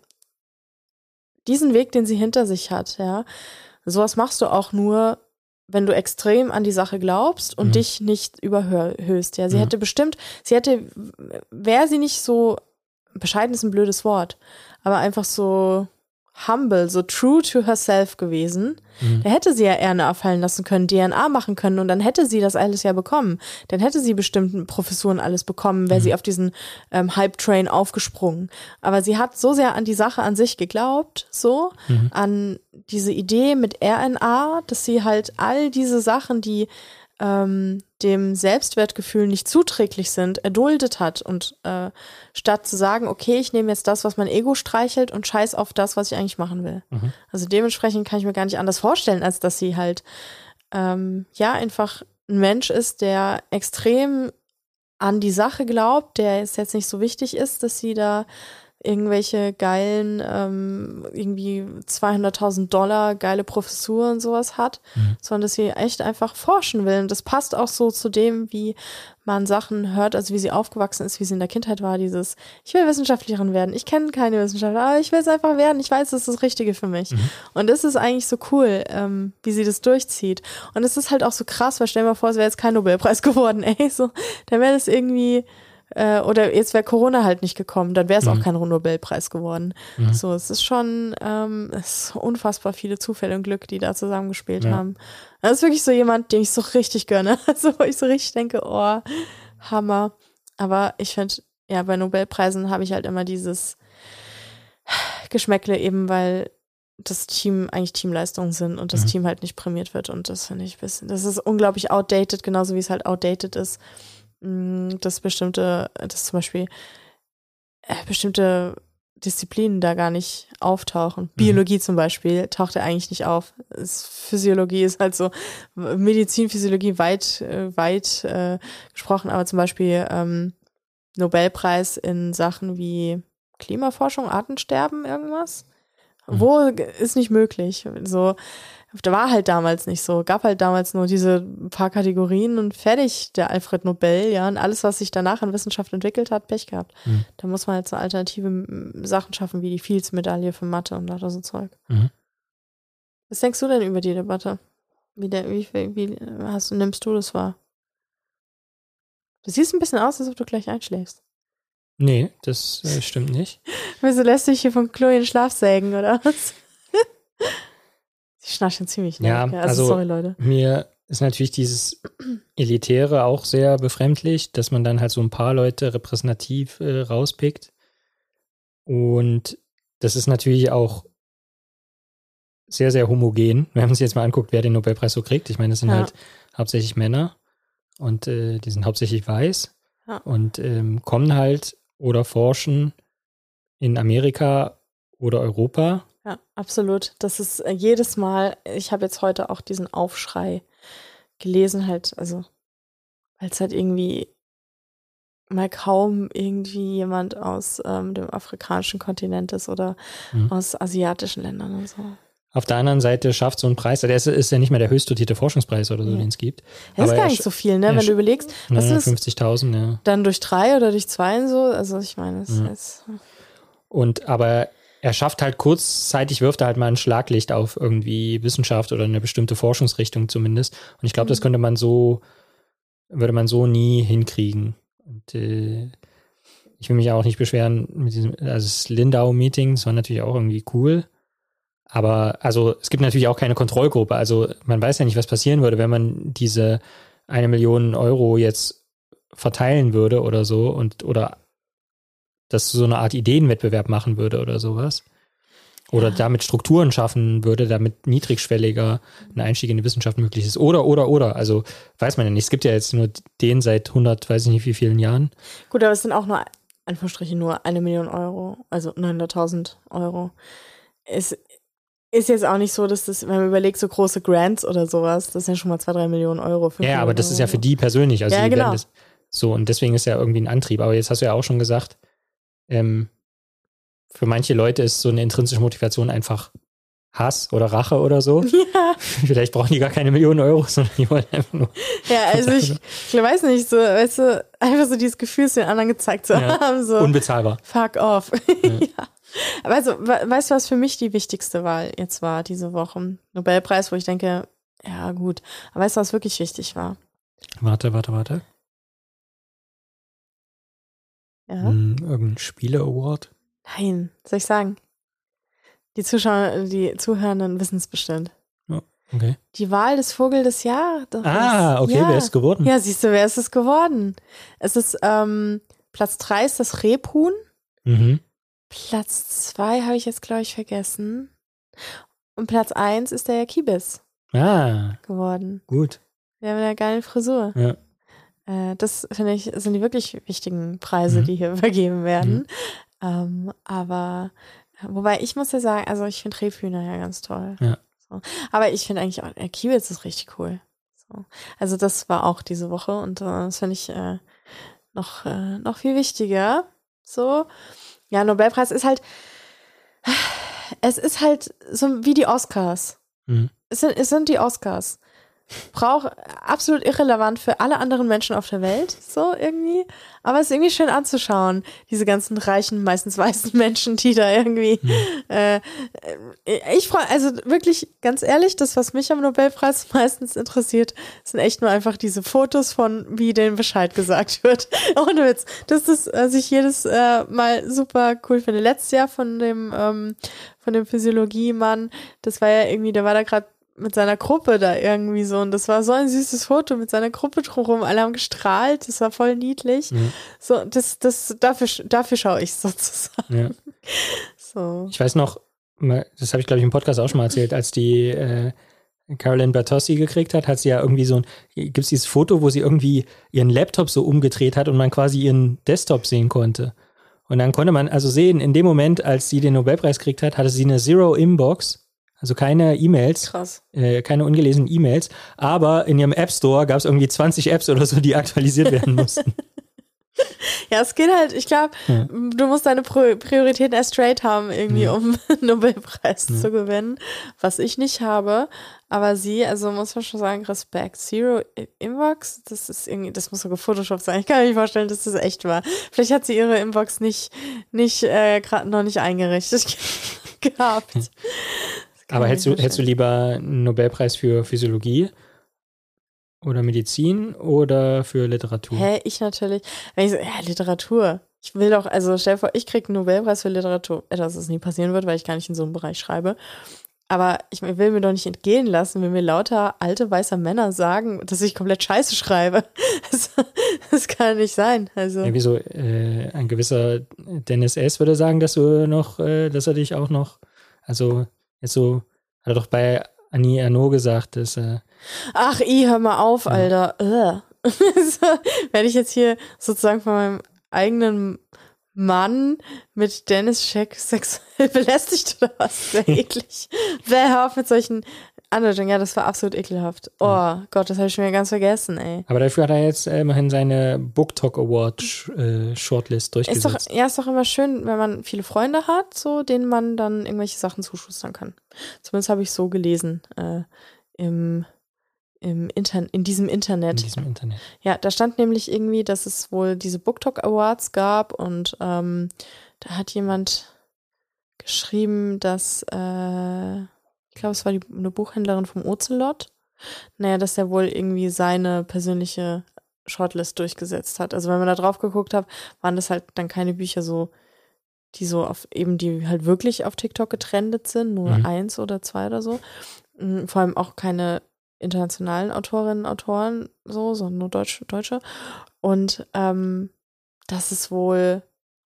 diesen Weg, den sie hinter sich hat, ja, sowas machst du auch nur, wenn du extrem an die Sache glaubst und mhm. dich nicht überhöhst, ja, sie mhm. hätte bestimmt, sie hätte, wäre sie nicht so, bescheiden ist ein blödes Wort, aber einfach so humble, so true to herself gewesen, mhm. da hätte sie ja eher abfallen lassen können, D N A machen können und dann hätte sie das alles ja bekommen. Dann hätte sie bestimmt Professuren alles bekommen, wäre mhm. sie auf diesen ähm, Hype-Train aufgesprungen. Aber sie hat so sehr an die Sache an sich geglaubt, so, mhm. an diese Idee mit R N A, dass sie halt all diese Sachen, die ähm, dem Selbstwertgefühl nicht zuträglich sind, erduldet hat und äh, statt zu sagen, okay, ich nehme jetzt das, was mein Ego streichelt und scheiß auf das, was ich eigentlich machen will. Mhm. Also dementsprechend kann ich mir gar nicht anders vorstellen, als dass sie halt ähm, ja einfach ein Mensch ist, der extrem an die Sache glaubt, der es jetzt nicht so wichtig ist, dass sie da irgendwelche geilen, ähm, irgendwie zweihunderttausend Dollar geile Professur und sowas hat, mhm. sondern dass sie echt einfach forschen will. Und das passt auch so zu dem, wie man Sachen hört, also wie sie aufgewachsen ist, wie sie in der Kindheit war, dieses, ich will Wissenschaftlerin werden, ich kenne keine Wissenschaftler, aber ich will es einfach werden, ich weiß, das ist das Richtige für mich. Mhm. Und das ist eigentlich so cool, ähm, wie sie das durchzieht. Und es ist halt auch so krass, weil stell dir mal vor, es wäre jetzt kein Nobelpreis geworden, ey, so, dann wäre das irgendwie Äh, oder jetzt wäre Corona halt nicht gekommen, dann wäre es mhm. auch kein Nobelpreis geworden. Mhm. So, es ist schon ähm, es ist unfassbar viele Zufälle und Glück, die da zusammengespielt ja. haben. Das ist wirklich so jemand, den ich so richtig gönne. Also wo ich so richtig denke, oh, Hammer. Aber ich finde, ja, bei Nobelpreisen habe ich halt immer dieses Geschmäckle eben, weil das Team eigentlich Teamleistungen sind und das mhm. Team halt nicht prämiert wird. Und das finde ich ein bisschen, das ist unglaublich outdated, genauso wie es halt outdated ist, dass bestimmte, dass zum Beispiel äh, bestimmte Disziplinen da gar nicht auftauchen. Mhm. Biologie zum Beispiel taucht ja eigentlich nicht auf. Es, Physiologie ist halt so, Medizin, Physiologie weit, äh, weit äh, gesprochen, aber zum Beispiel ähm, Nobelpreis in Sachen wie Klimaforschung, Artensterben, irgendwas. Mhm. Wo ist nicht möglich. So, da war halt damals nicht so. Gab halt damals nur diese paar Kategorien und fertig, der Alfred Nobel, ja. Und alles, was sich danach in Wissenschaft entwickelt hat, Pech gehabt. Mhm. Da muss man halt so alternative Sachen schaffen, wie die Fields-Medaille für Mathe und lauter so Zeug. Mhm. Was denkst du denn über die Debatte? Wie, der, wie, wie hast, nimmst du das wahr? Du siehst ein bisschen aus, als ob du gleich einschläfst. Nee, das äh, stimmt nicht. Wieso lässt du dich hier von Chloe in den Schlaf sägen, oder was? Sie schnarchen ziemlich ja, laut. Ja, also, also sorry, Leute. Mir ist natürlich dieses Elitäre auch sehr befremdlich, dass man dann halt so ein paar Leute repräsentativ äh, rauspickt. Und das ist natürlich auch sehr, sehr homogen, wenn man sich jetzt mal anguckt, wer den Nobelpreis so kriegt. Ich meine, das sind ja. halt hauptsächlich Männer und äh, die sind hauptsächlich weiß ja. und ähm, kommen halt oder forschen in Amerika oder Europa. Ja, absolut. Das ist äh, jedes Mal, ich habe jetzt heute auch diesen Aufschrei gelesen, halt, also, weil es halt irgendwie mal kaum irgendwie jemand aus ähm, dem afrikanischen Kontinent ist oder mhm. aus asiatischen Ländern und so. Auf der anderen Seite schafft so ein Preis, der ist, ist ja nicht mehr der höchst dotierte Forschungspreis oder so, ja. den es gibt. Das ist gar nicht so viel, ne, wenn du überlegst. fünfzigtausend, ja. Dann durch drei oder durch zwei und so, also ich meine, es ja. ist... Und aber er schafft halt kurzzeitig, wirft er halt mal ein Schlaglicht auf irgendwie Wissenschaft oder eine bestimmte Forschungsrichtung zumindest. Und ich glaube, mhm. das könnte man so, würde man so nie hinkriegen. Und äh, ich will mich auch nicht beschweren mit diesem, also das Lindau-Meeting, das war natürlich auch irgendwie cool. Aber also es gibt natürlich auch keine Kontrollgruppe. Also man weiß ja nicht, was passieren würde, wenn man diese eine Million Euro jetzt verteilen würde oder so und oder das so eine Art Ideenwettbewerb machen würde oder sowas. Oder ja. damit Strukturen schaffen würde, damit niedrigschwelliger ein Einstieg in die Wissenschaft möglich ist. Oder, oder, oder. Also weiß man ja nicht. Es gibt ja jetzt nur den seit hundert, weiß ich nicht wie vielen Jahren. Gut, aber es sind auch nur, Anführungsstrichen, nur eine Million Euro. Also neunhunderttausend Euro. Es ist jetzt auch nicht so, dass das, wenn man überlegt, so große Grants oder sowas, das sind ja schon mal zwei, drei Millionen Euro. Ja, Millionen aber das Euro. Ist ja für die persönlich. Also ja, die genau. werden das, so, und deswegen ist ja irgendwie ein Antrieb. Aber jetzt hast du ja auch schon gesagt, ähm, für manche Leute ist so eine intrinsische Motivation einfach Hass oder Rache oder so. Ja. Vielleicht brauchen die gar keine Millionen Euro, sondern die wollen einfach nur. Ja, also ich, ich weiß nicht, so, weißt du, einfach so dieses Gefühl, den anderen gezeigt zu ja. haben. So, unbezahlbar. Fuck off. Ja. ja. Aber also, weißt du, was für mich die wichtigste Wahl jetzt war diese Woche? Nobelpreis, wo ich denke, ja gut. Aber weißt du, was wirklich wichtig war? Warte, warte, warte. Ja? Hm, irgendein Spiele-Award? Nein, soll ich sagen? Die Zuschauer, die Zuhörenden wissen es bestimmt. Oh, okay. Die Wahl des Vogel des Jahres. Ah, okay, ja. wer ist geworden? Ja, siehst du, wer ist es geworden? Es ist, ähm, Platz drei ist das Rebhuhn. Mhm. Platz zwei habe ich jetzt, glaube ich, vergessen. Und Platz eins ist der Kibis ah, geworden. Gut. Der mit der geilen Frisur. Ja. Äh, das, finde ich, sind die wirklich wichtigen Preise, mhm. die hier vergeben werden. Mhm. Ähm, aber, wobei ich muss ja sagen, also ich finde Rebhühner ja ganz toll. Ja. So. Aber ich finde eigentlich auch, der Kibis ist richtig cool. So. Also das war auch diese Woche und äh, das finde ich äh, noch, äh, noch viel wichtiger. So. Ja, Nobelpreis ist halt, es ist halt so wie die Oscars. Mhm. Es sind, es sind die Oscars. Braucht absolut irrelevant für alle anderen Menschen auf der Welt, so irgendwie. Aber es ist irgendwie schön anzuschauen, diese ganzen reichen, meistens weißen Menschen, die da irgendwie, mhm. äh, ich freue, also wirklich, ganz ehrlich, das, was mich am Nobelpreis meistens interessiert, sind echt nur einfach diese Fotos von, wie denen Bescheid gesagt wird. Ohne Witz. Das ist, was ich jedes äh, Mal super cool finde. Letztes Jahr von dem, ähm, von dem Physiologie-Mann, das war ja irgendwie, der war da gerade mit seiner Gruppe da irgendwie so und das war so ein süßes Foto mit seiner Gruppe drumherum, alle haben gestrahlt, das war voll niedlich. Mhm. So, das, das, dafür, dafür schaue ich sozusagen. Ja. So. Ich weiß noch, das habe ich glaube ich im Podcast auch schon mal erzählt, als die äh, Caroline Bertossi gekriegt hat, hat sie ja irgendwie so ein, gibt es dieses Foto, wo sie irgendwie ihren Laptop so umgedreht hat und man quasi ihren Desktop sehen konnte. Und dann konnte man also sehen, in dem Moment, als sie den Nobelpreis gekriegt hat, hatte sie eine Zero-Inbox. Also keine E-Mails, Krass. Äh, keine ungelesenen E-Mails, aber in ihrem App Store gab es irgendwie zwanzig Apps oder so, die aktualisiert werden mussten. Ja, es geht halt, ich glaube, ja. du musst deine Prioritäten erst straight haben, irgendwie, ja. um einen Nobelpreis ja. zu gewinnen, was ich nicht habe. Aber sie, also muss man schon sagen, Respekt. Zero Inbox, das ist irgendwie, das muss so gefotoshoppt sein. Ich kann mir nicht vorstellen, dass das echt war. Vielleicht hat sie ihre Inbox nicht, nicht, äh, gerade noch nicht eingerichtet gehabt. Ja. Aber hättest du, hättest du lieber einen Nobelpreis für Physiologie oder Medizin oder für Literatur? Hä, ich natürlich. Wenn ich so, ja, Literatur. Ich will doch, also stell dir vor, ich kriege einen Nobelpreis für Literatur. Dass das nie passieren wird, weil ich gar nicht in so einem Bereich schreibe. Aber ich will mir doch nicht entgehen lassen, wenn mir lauter alte weiße Männer sagen, dass ich komplett Scheiße schreibe. Das, das kann nicht sein. Also. Ja, wieso, äh, ein gewisser Dennis S. würde sagen, dass du noch, äh, dass er dich auch noch, also jetzt so, hat er doch bei Annie Ernaux gesagt, dass er. Ach, i, hör mal auf, ja. Alter. So, werde ich jetzt hier sozusagen von meinem eigenen Mann mit Dennis Scheck sexuell belästigt oder was? Sehr eklig. Wer hör auf mit solchen Andeutungen? Ja, das war absolut ekelhaft. Oh ja. Gott, das habe ich schon wieder ganz vergessen, ey. Aber dafür hat er jetzt immerhin seine Book Talk Award äh, Shortlist durchgesetzt. Ist doch, ja, ist doch immer schön, wenn man viele Freunde hat, so denen man dann irgendwelche Sachen zuschustern kann. Zumindest habe ich so gelesen äh, im Im Inter- in diesem Internet. In diesem Internet. Ja, da stand nämlich irgendwie, dass es wohl diese BookTok Awards gab und ähm, da hat jemand geschrieben, dass, äh, ich glaube, es war die, eine Buchhändlerin vom Ocelot, naja, dass er wohl irgendwie seine persönliche Shortlist durchgesetzt hat. Also wenn man da drauf geguckt hat, waren das halt dann keine Bücher so, die so auf eben, die halt wirklich auf TikTok getrendet sind, nur mhm. eins oder zwei oder so. Vor allem auch keine internationalen Autorinnen, Autoren so, sondern nur Deutsch, Deutsche. Und ähm, das ist wohl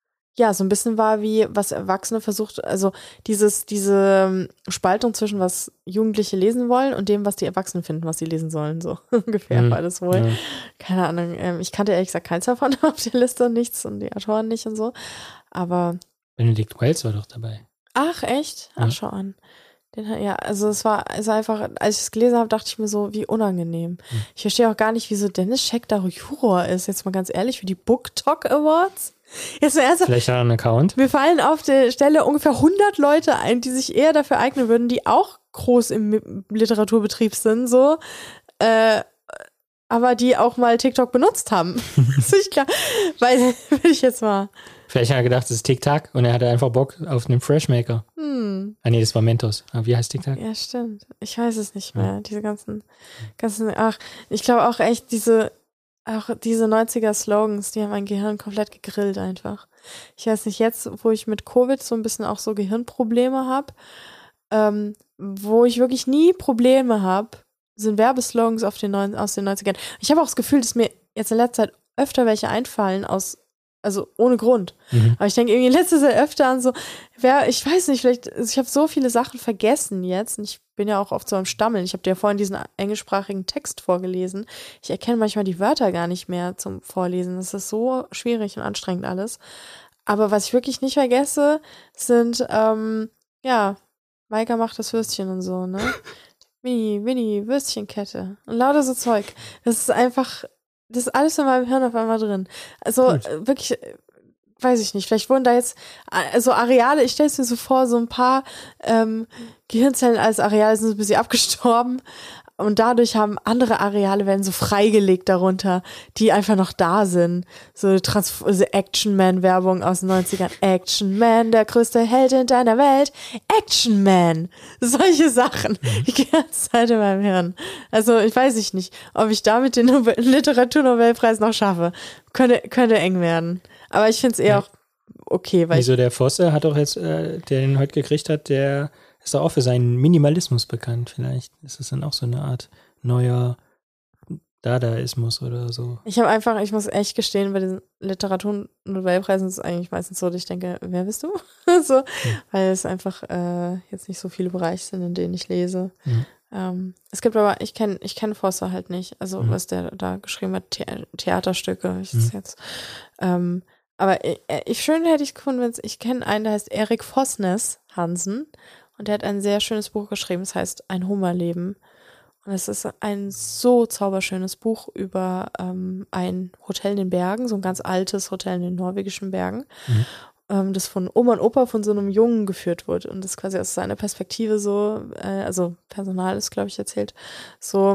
ja so ein bisschen war wie was Erwachsene versucht, also dieses diese Spaltung zwischen was Jugendliche lesen wollen und dem, was die Erwachsenen finden, was sie lesen sollen, so ungefähr mhm. war das wohl. Ja. Keine Ahnung, ähm, ich kannte ehrlich gesagt keins davon auf der Liste, nichts und die Autoren nicht und so, aber Benedict Wells war doch dabei. Ach, echt? Ach, ja. Schau an. Den, ja, also es war also einfach, als ich es gelesen habe, dachte ich mir so, wie unangenehm. Hm. Ich verstehe auch gar nicht, wieso Dennis Scheck da Juror ist. Jetzt mal ganz ehrlich, für die Book Talk Awards. Jetzt mal ernsthaft, vielleicht hat er einen Account. Mir fallen auf der Stelle ungefähr hundert Leute ein, die sich eher dafür eignen würden, die auch groß im Literaturbetrieb sind, so, äh, aber die auch mal TikTok benutzt haben. Das ist nicht klar. Weil, will ich jetzt mal. Vielleicht hat er gedacht, das ist TikTok und er hatte einfach Bock auf einen Freshmaker. Hm. Ah nee, das war Mentos. Aber wie heißt TikTok? Ja, stimmt. Ich weiß es nicht mehr. Ja. Diese ganzen, ganzen, ach, ich glaube auch echt diese, auch diese neunziger-Slogans, die haben mein Gehirn komplett gegrillt einfach. Ich weiß nicht, jetzt, wo ich mit Covid so ein bisschen auch so Gehirnprobleme habe, ähm, wo ich wirklich nie Probleme habe, sind Werbeslogans auf den neun, aus den neunzigern. Ich habe auch das Gefühl, dass mir jetzt in letzter Zeit öfter welche einfallen aus Also ohne Grund. Mhm. Aber ich denke irgendwie in letzter Zeit öfter an so, wer, ich weiß nicht, vielleicht, also ich habe so viele Sachen vergessen jetzt. Und ich bin ja auch oft so am Stammeln. Ich habe dir ja vorhin diesen englischsprachigen Text vorgelesen. Ich erkenne manchmal die Wörter gar nicht mehr zum Vorlesen. Das ist so schwierig und anstrengend alles. Aber was ich wirklich nicht vergesse, sind, ähm, ja, Maika macht das Würstchen und so, ne? Winnie, Winnie, Würstchenkette. Und lauter so Zeug. Das ist einfach... Das ist alles in meinem Hirn auf einmal drin. Also Gut. wirklich, weiß ich nicht, vielleicht wurden da jetzt, also Areale, ich stelle es mir so vor, so ein paar ähm, Gehirnzellen als Areale sind so ein bisschen abgestorben und dadurch haben andere Areale, werden so freigelegt darunter, die einfach noch da sind. So Trans- also Action-Man-Werbung aus den neunzigern. Action Man, der größte Held in deiner Welt. Action Man. Solche Sachen. Die ganze Zeit in meinem Hirn. Also ich weiß ich nicht, ob ich damit den Nobel- Literaturnobelpreis noch schaffe. Könnte, könnte eng werden. Aber ich finde es eher ja. auch okay. Weil Wieso, der Vosse hat doch jetzt, äh, der den heute gekriegt hat, der ist doch auch für seinen Minimalismus bekannt. Vielleicht ist das dann auch so eine Art neuer Dadaismus oder so. Ich habe einfach, ich muss echt gestehen, bei diesen Literaturnobelpreisen ist es eigentlich meistens so, dass ich denke, wer bist du? so, hm. Weil es einfach äh, jetzt nicht so viele Bereiche sind, in denen ich lese. Hm. Ähm, es gibt aber, ich kenne ich kenn Fosse halt nicht, also hm. was der da geschrieben hat, The- Theaterstücke, ich hm. jetzt. Ähm, aber ich, ich schön hätte ich es gefunden, wenn ich kenne einen, der heißt Erik Vossnes Hansen. Und der hat ein sehr schönes Buch geschrieben, das heißt Ein Hummerleben. Und es ist ein so zauberschönes Buch über ähm, ein Hotel in den Bergen, so ein ganz altes Hotel in den norwegischen Bergen, mhm. ähm, das von Oma und Opa von so einem Jungen geführt wird. Und das quasi aus seiner Perspektive so, äh, also Personal ist, glaube ich, erzählt, so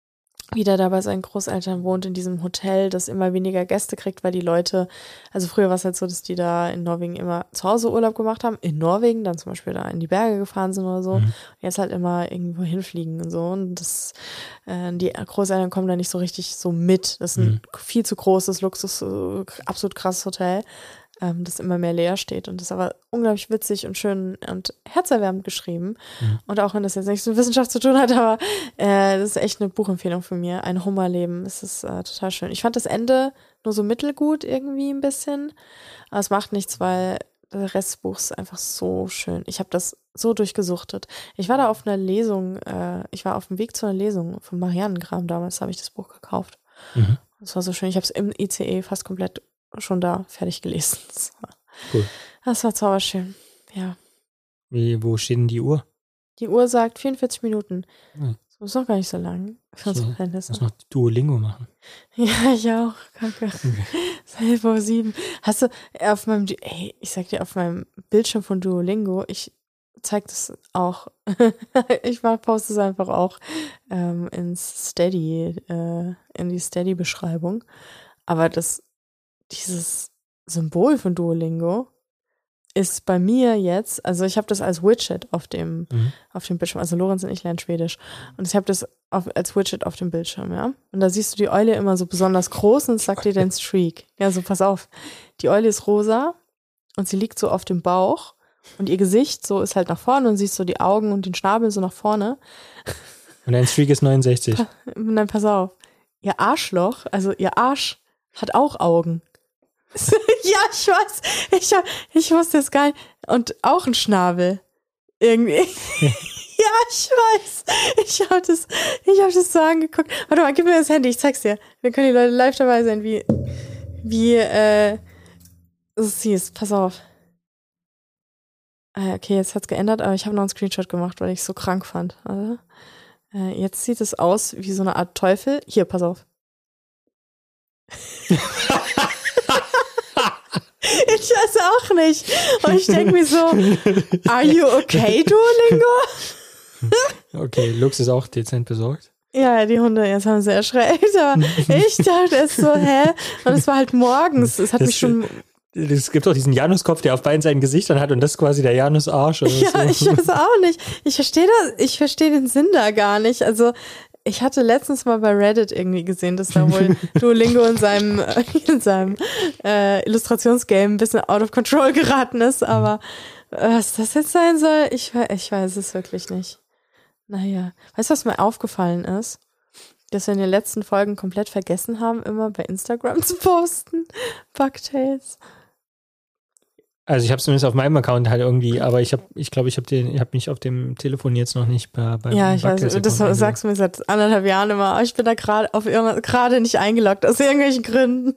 wie der da bei seinen Großeltern wohnt in diesem Hotel, das immer weniger Gäste kriegt, weil die Leute, also früher war es halt so, dass die da in Norwegen immer zu Hause Urlaub gemacht haben, in Norwegen, dann zum Beispiel da in die Berge gefahren sind oder so, mhm. und jetzt halt immer irgendwo hinfliegen und so, und das, äh, die Großeltern kommen da nicht so richtig so mit, das ist ein mhm. viel zu großes, Luxus, äh, absolut krasses Hotel, ähm, das immer mehr leer steht, und das ist aber unglaublich witzig und schön und herzerwärmend geschrieben, mhm. und auch wenn das jetzt nichts mit Wissenschaft zu tun hat, aber äh, das ist echt eine Buchempfehlung von mir, Ein Hummerleben, es ist äh, total schön. Ich fand das Ende nur so mittelgut irgendwie ein bisschen, aber es macht nichts, weil der Rest des Buchs ist einfach so schön. Ich habe das so durchgesuchtet. Ich war da auf einer Lesung, äh, ich war auf dem Weg zu einer Lesung von Marianengram, damals habe ich das Buch gekauft. Mhm. Das war so schön, ich habe es im I C E fast komplett schon da fertig gelesen. Das war, cool. Das war zauberschön, ja. Wie, wo steht denn die Uhr? Die Uhr sagt vierundvierzig Minuten. Ja. Das ist noch gar nicht so lang. Für uns Verhältnisse. Ich muss noch Duolingo machen. Ja, ich auch. Kacke. Okay. elf Uhr sieben. Hast du auf meinem, ey, ich sag dir, auf meinem Bildschirm von Duolingo, ich zeig das auch. ich mach, poste es einfach auch ähm, ins Steady, äh, in die Steady-Beschreibung. Aber das dieses Symbol von Duolingo, ist bei mir jetzt, also ich habe das als Widget auf dem, Mhm. auf dem Bildschirm, also Lorenz und ich lernen Schwedisch und ich habe das auf, als Widget auf dem Bildschirm, ja. Und da siehst du die Eule immer so besonders groß und sagt dir den Streak. Ja, so pass auf. Die Eule ist rosa und sie liegt so auf dem Bauch und ihr Gesicht so ist halt nach vorne und siehst so die Augen und den Schnabel so nach vorne. Und dein Streak ist neunundsechzig. Nein, pass auf. Ihr Arschloch, also ihr Arsch hat auch Augen. Ja, ich weiß. Ich, hab, ich wusste es gar nicht. Und auch ein Schnabel. Irgendwie. Ja, ich weiß. Ich habe das, ich hab das so angeguckt. Warte mal, gib mir das Handy, ich zeig's dir. Dann können die Leute live dabei sein, wie, wie, äh, es siehst. Pass auf. Ah, okay, jetzt hat's geändert, aber ich habe noch einen Screenshot gemacht, weil ich es so krank fand. Warte. Äh, jetzt sieht es aus wie so eine Art Teufel. Hier, pass auf. Ich weiß auch nicht. Und ich denke mir so, are you okay, Duolingo? Okay, Lux ist auch dezent besorgt. Ja, die Hunde, jetzt haben sie erschreckt, aber ich dachte erst so, hä? Und es war halt morgens, es hat das, mich schon... Es gibt auch diesen Januskopf, der auf beiden Seiten Gesichtern hat und das ist quasi der Janusarsch oder Ja, so. ich weiß auch nicht. Ich verstehe das, ich verstehe den Sinn da gar nicht. Also, ich hatte letztens mal bei Reddit irgendwie gesehen, dass da wohl Duolingo in seinem, in seinem äh, Illustrationsgame ein bisschen out of control geraten ist, aber was das jetzt sein soll, ich, ich weiß es wirklich nicht. Naja, weißt du, was mir aufgefallen ist? Dass wir in den letzten Folgen komplett vergessen haben, immer bei Instagram zu posten. Bugtails. Also ich habe es zumindest auf meinem Account halt irgendwie, aber ich habe, ich glaube, ich habe den, ich habe mich auf dem Telefon jetzt noch nicht bei, bei Ja, ich weiß, das sagst du mir seit anderthalb Jahren immer, aber ich bin da gerade auf irgendwas, gerade nicht eingeloggt, aus irgendwelchen Gründen.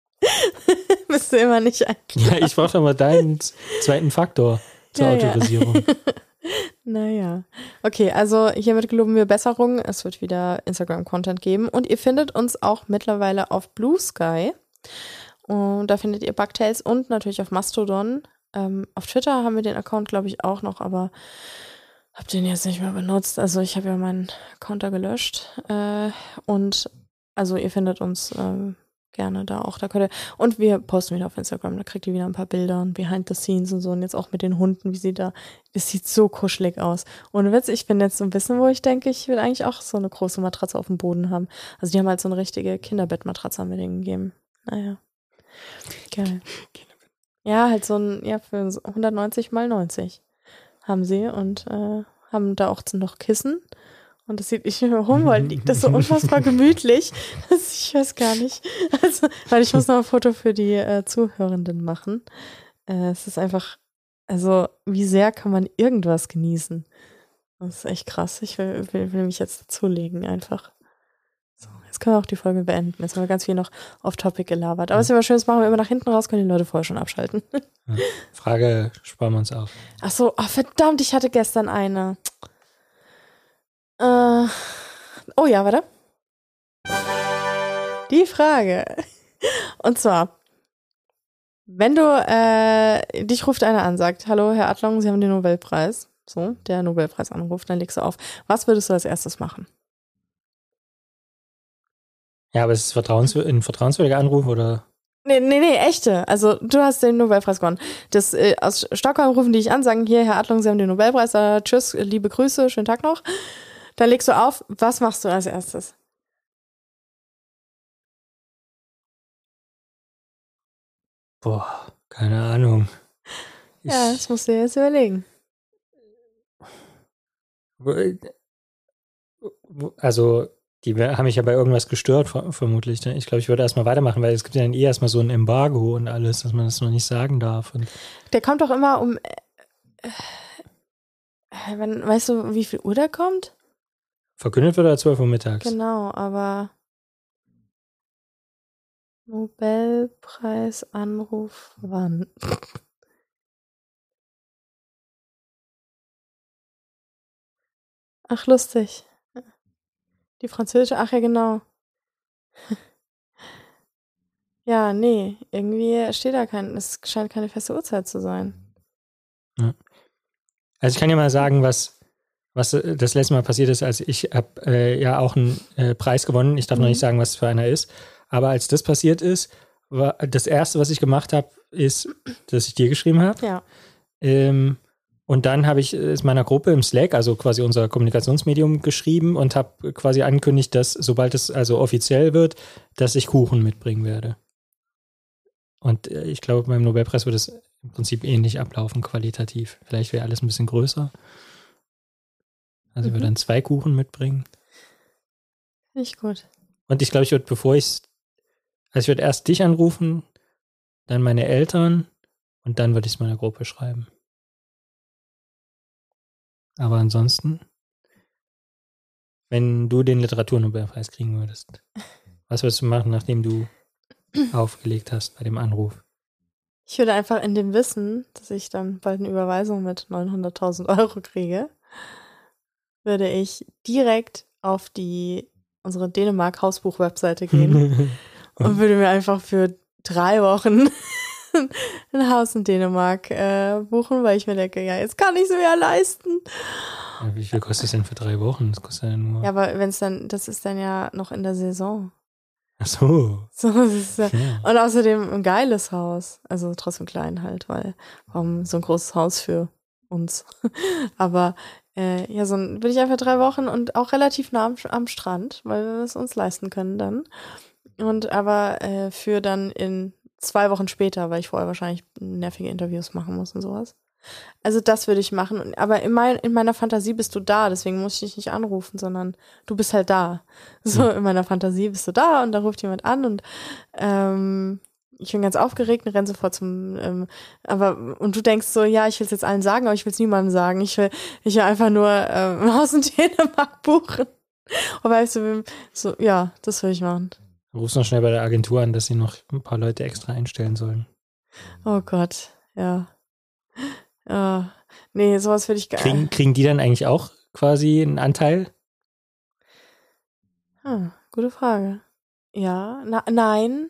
Bist du immer nicht eingeloggt. Ja, ich brauche doch mal deinen zweiten Faktor zur ja, Autorisierung. Ja. Naja. Okay, also hiermit geloben wir Besserung. Es wird wieder Instagram-Content geben und ihr findet uns auch mittlerweile auf Blue Sky. Und da findet ihr Bugtails und natürlich auf Mastodon. Ähm, auf Twitter haben wir den Account, glaube ich, auch noch, aber hab den jetzt nicht mehr benutzt. Also ich habe ja meinen Account da gelöscht. Äh, und also ihr findet uns ähm, gerne da auch. Da könnt ihr, und wir posten wieder auf Instagram, da kriegt ihr wieder ein paar Bilder und Behind the Scenes und so. Und jetzt auch mit den Hunden, wie sie da, es sieht so kuschelig aus. Ohne Witz, ich bin jetzt so ein bisschen, wo ich denke, ich will eigentlich auch so eine große Matratze auf dem Boden haben. Also die haben halt so eine richtige Kinderbettmatratze haben wir denen gegeben. Naja. Geil. Ja, halt so ein, ja, für hundertneunzig mal neunzig haben sie und äh, haben da auch noch Kissen. Und das sieht, ich Humboldt liegt das so unfassbar gemütlich. Das, ich weiß gar nicht. Also, weil ich muss noch ein Foto für die äh, Zuhörenden machen. Äh, es ist einfach, also wie sehr kann man irgendwas genießen? Das ist echt krass. Ich will, will, will mich jetzt dazulegen einfach. So, jetzt können wir auch die Folge beenden. Jetzt haben wir ganz viel noch off-topic gelabert. Aber es ist immer schön, das machen wir immer nach hinten raus, können die Leute vorher schon abschalten. Ja. Frage sparen wir uns auf. Ach so, oh, verdammt, ich hatte gestern eine. Äh, oh ja, warte. Die Frage. Und zwar, wenn du, äh, dich ruft einer an, sagt, hallo Herr Adlong, Sie haben den Nobelpreis. So, der Nobelpreis anruft, dann legst du auf. Was würdest du als erstes machen? Ja, aber ist es Vertrauenswür- ein vertrauenswürdiger Anruf oder? Nee, nee, nee, echte. Also du hast den Nobelpreis gewonnen. Das, äh, aus Stockholm rufen die dich an, sagen, hier, Herr Adlong, Sie haben den Nobelpreis, äh, tschüss, liebe Grüße, schönen Tag noch. Dann legst du auf, was machst du als erstes? Boah, keine Ahnung. Ich, ja, das musst du dir jetzt überlegen. Also, die haben mich ja bei irgendwas gestört, vermutlich. Ich glaube, ich würde erstmal weitermachen, weil es gibt ja dann eh erstmal so ein Embargo und alles, dass man das noch nicht sagen darf. Und der kommt doch immer um, äh, wenn, weißt du, wie viel Uhr der kommt? Verkündet wird er zwölf Uhr mittags. Genau, aber Nobelpreisanruf wann? Ach, lustig. Die französische, ach ja, genau. Ja, nee, irgendwie steht da kein, es scheint keine feste Uhrzeit zu sein. Ja. Also ich kann ja mal sagen, was, was das letzte Mal passiert ist, als ich habe äh, ja auch einen äh, Preis gewonnen. Ich darf mhm. noch nicht sagen, was es für einer ist. Aber als das passiert ist, war, das Erste, was ich gemacht habe, ist, dass ich dir geschrieben habe. Ja. Ähm, und dann habe ich es meiner Gruppe im Slack, also quasi unser Kommunikationsmedium, geschrieben und habe quasi angekündigt, dass, sobald es also offiziell wird, dass ich Kuchen mitbringen werde. Und ich glaube, beim Nobelpreis wird es im Prinzip ähnlich ablaufen, qualitativ. Vielleicht wäre alles ein bisschen größer. Also mhm. ich würde dann zwei Kuchen mitbringen. Nicht gut. Und ich glaube, ich würde, bevor ich also ich würde erst dich anrufen, dann meine Eltern und dann würde ich es meiner Gruppe schreiben. Aber ansonsten, wenn du den Literaturnobelpreis kriegen würdest, was würdest du machen, nachdem du aufgelegt hast bei dem Anruf? Ich würde einfach in dem Wissen, dass ich dann bald eine Überweisung mit neunhunderttausend Euro kriege, würde ich direkt auf die unsere Dänemark-Hausbuch-Webseite gehen und würde mir einfach für drei Wochen ein Haus in Dänemark äh, buchen, weil ich mir denke, ja, jetzt kann ich es mir ja leisten. Ja, wie viel kostet es denn für drei Wochen? Das kostet ja nur... Ja, aber wenn es dann, das ist dann ja noch in der Saison. Ach so. So, das ist ja, ja. Und außerdem ein geiles Haus. Also trotzdem klein halt, weil warum so ein großes Haus für uns? Aber äh, ja, so ein, bin ich einfach drei Wochen und auch relativ nah am, am Strand, weil wir es uns leisten können dann. Und aber äh, für dann in zwei Wochen später, weil ich vorher wahrscheinlich nervige Interviews machen muss und sowas. Also das würde ich machen. Aber in, mein, in meiner Fantasie bist du da, deswegen muss ich dich nicht anrufen, sondern du bist halt da. So mhm. in meiner Fantasie bist du da und da ruft jemand an und ähm, ich bin ganz aufgeregt und renne sofort zum, ähm, aber und du denkst so, ja, ich will es jetzt allen sagen, aber ich will es niemandem sagen. Ich will, ich will einfach nur ähm, ein Haus in Dänemark buchen. Aber weißt du, so, ja, das will ich machen. Du rufst noch schnell bei der Agentur an, dass sie noch ein paar Leute extra einstellen sollen. Oh Gott, ja. Ja, nee, sowas würde ich gar nicht. Kriegen, kriegen die dann eigentlich auch quasi einen Anteil? Hm, gute Frage. Ja, na, nein.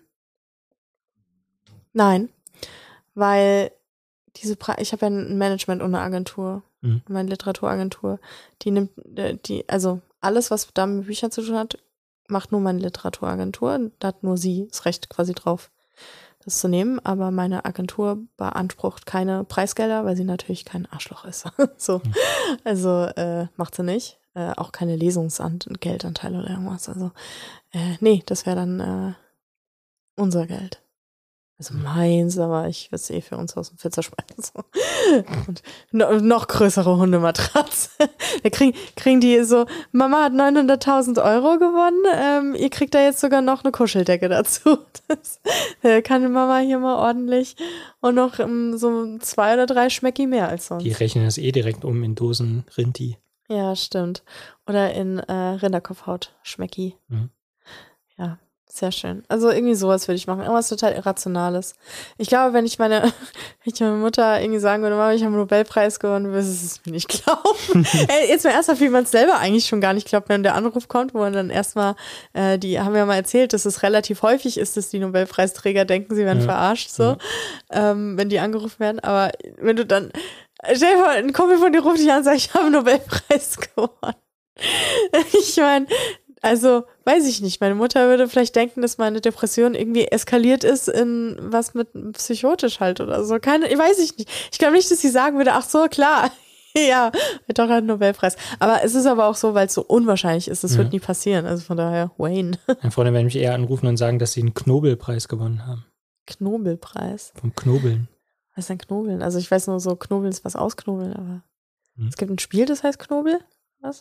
Nein. Weil diese Pre- ich habe ja ein Management und eine Agentur. Mhm. Meine Literaturagentur. Die nimmt, die, also alles, was da mit Büchern zu tun hat, macht nur meine Literaturagentur. Da hat nur sie das Recht quasi drauf, das zu nehmen, aber meine Agentur beansprucht keine Preisgelder, weil sie natürlich kein Arschloch ist. So, mhm. Also äh, macht sie nicht. Äh, auch keine Lesungsgeldanteile oder irgendwas. Also äh, nee, das wäre dann äh, unser Geld. Also meins, aber ich würde es eh für uns aus dem Fenster schmeißen. So. Und no, noch größere Hundematratze. Da kriegen, kriegen die so, Mama hat neunhunderttausend Euro gewonnen, ähm, ihr kriegt da jetzt sogar noch eine Kuscheldecke dazu. Das äh, kann die Mama hier mal ordentlich und noch um, so zwei oder drei Schmecki mehr als sonst. Die rechnen das eh direkt um in Dosen Rinti. Ja, stimmt. Oder in äh, Rinderkopfhaut Schmecki. Mhm. Ja. Sehr schön. Also irgendwie sowas würde ich machen. Irgendwas total Irrationales. Ich glaube, wenn ich meine, wenn ich meine Mutter irgendwie sagen würde, Mama, ich habe einen Nobelpreis gewonnen, würde sie es mir nicht glauben. Ey, jetzt mal erstmal, wie man es selber eigentlich schon gar nicht glaubt, wenn der Anruf kommt, wo man dann erstmal, äh, die haben ja mal erzählt, dass es relativ häufig ist, dass die Nobelpreisträger denken, sie werden ja. verarscht, so, ja. ähm, wenn die angerufen werden. Aber wenn du dann, stell dir vor, ein Kumpel von dir ruft dich an und sagt, ich habe einen Nobelpreis gewonnen. Ich meine, also, weiß ich nicht. Meine Mutter würde vielleicht denken, dass meine Depression irgendwie eskaliert ist in was mit psychotisch halt oder so. Keine, weiß ich nicht. Ich glaube nicht, dass sie sagen würde, ach so, klar, ja, doch hat einen Nobelpreis. Aber es ist aber auch so, weil es so unwahrscheinlich ist. Das ja. wird nie passieren. Also von daher, Wayne. Meine Freunde werden mich eher anrufen und sagen, dass sie einen Knobelpreis gewonnen haben. Knobelpreis? Vom Knobeln. Was ist denn Knobeln? Also ich weiß nur so, Knobeln ist was ausknobeln, aber hm. es gibt ein Spiel, das heißt Knobel? Was?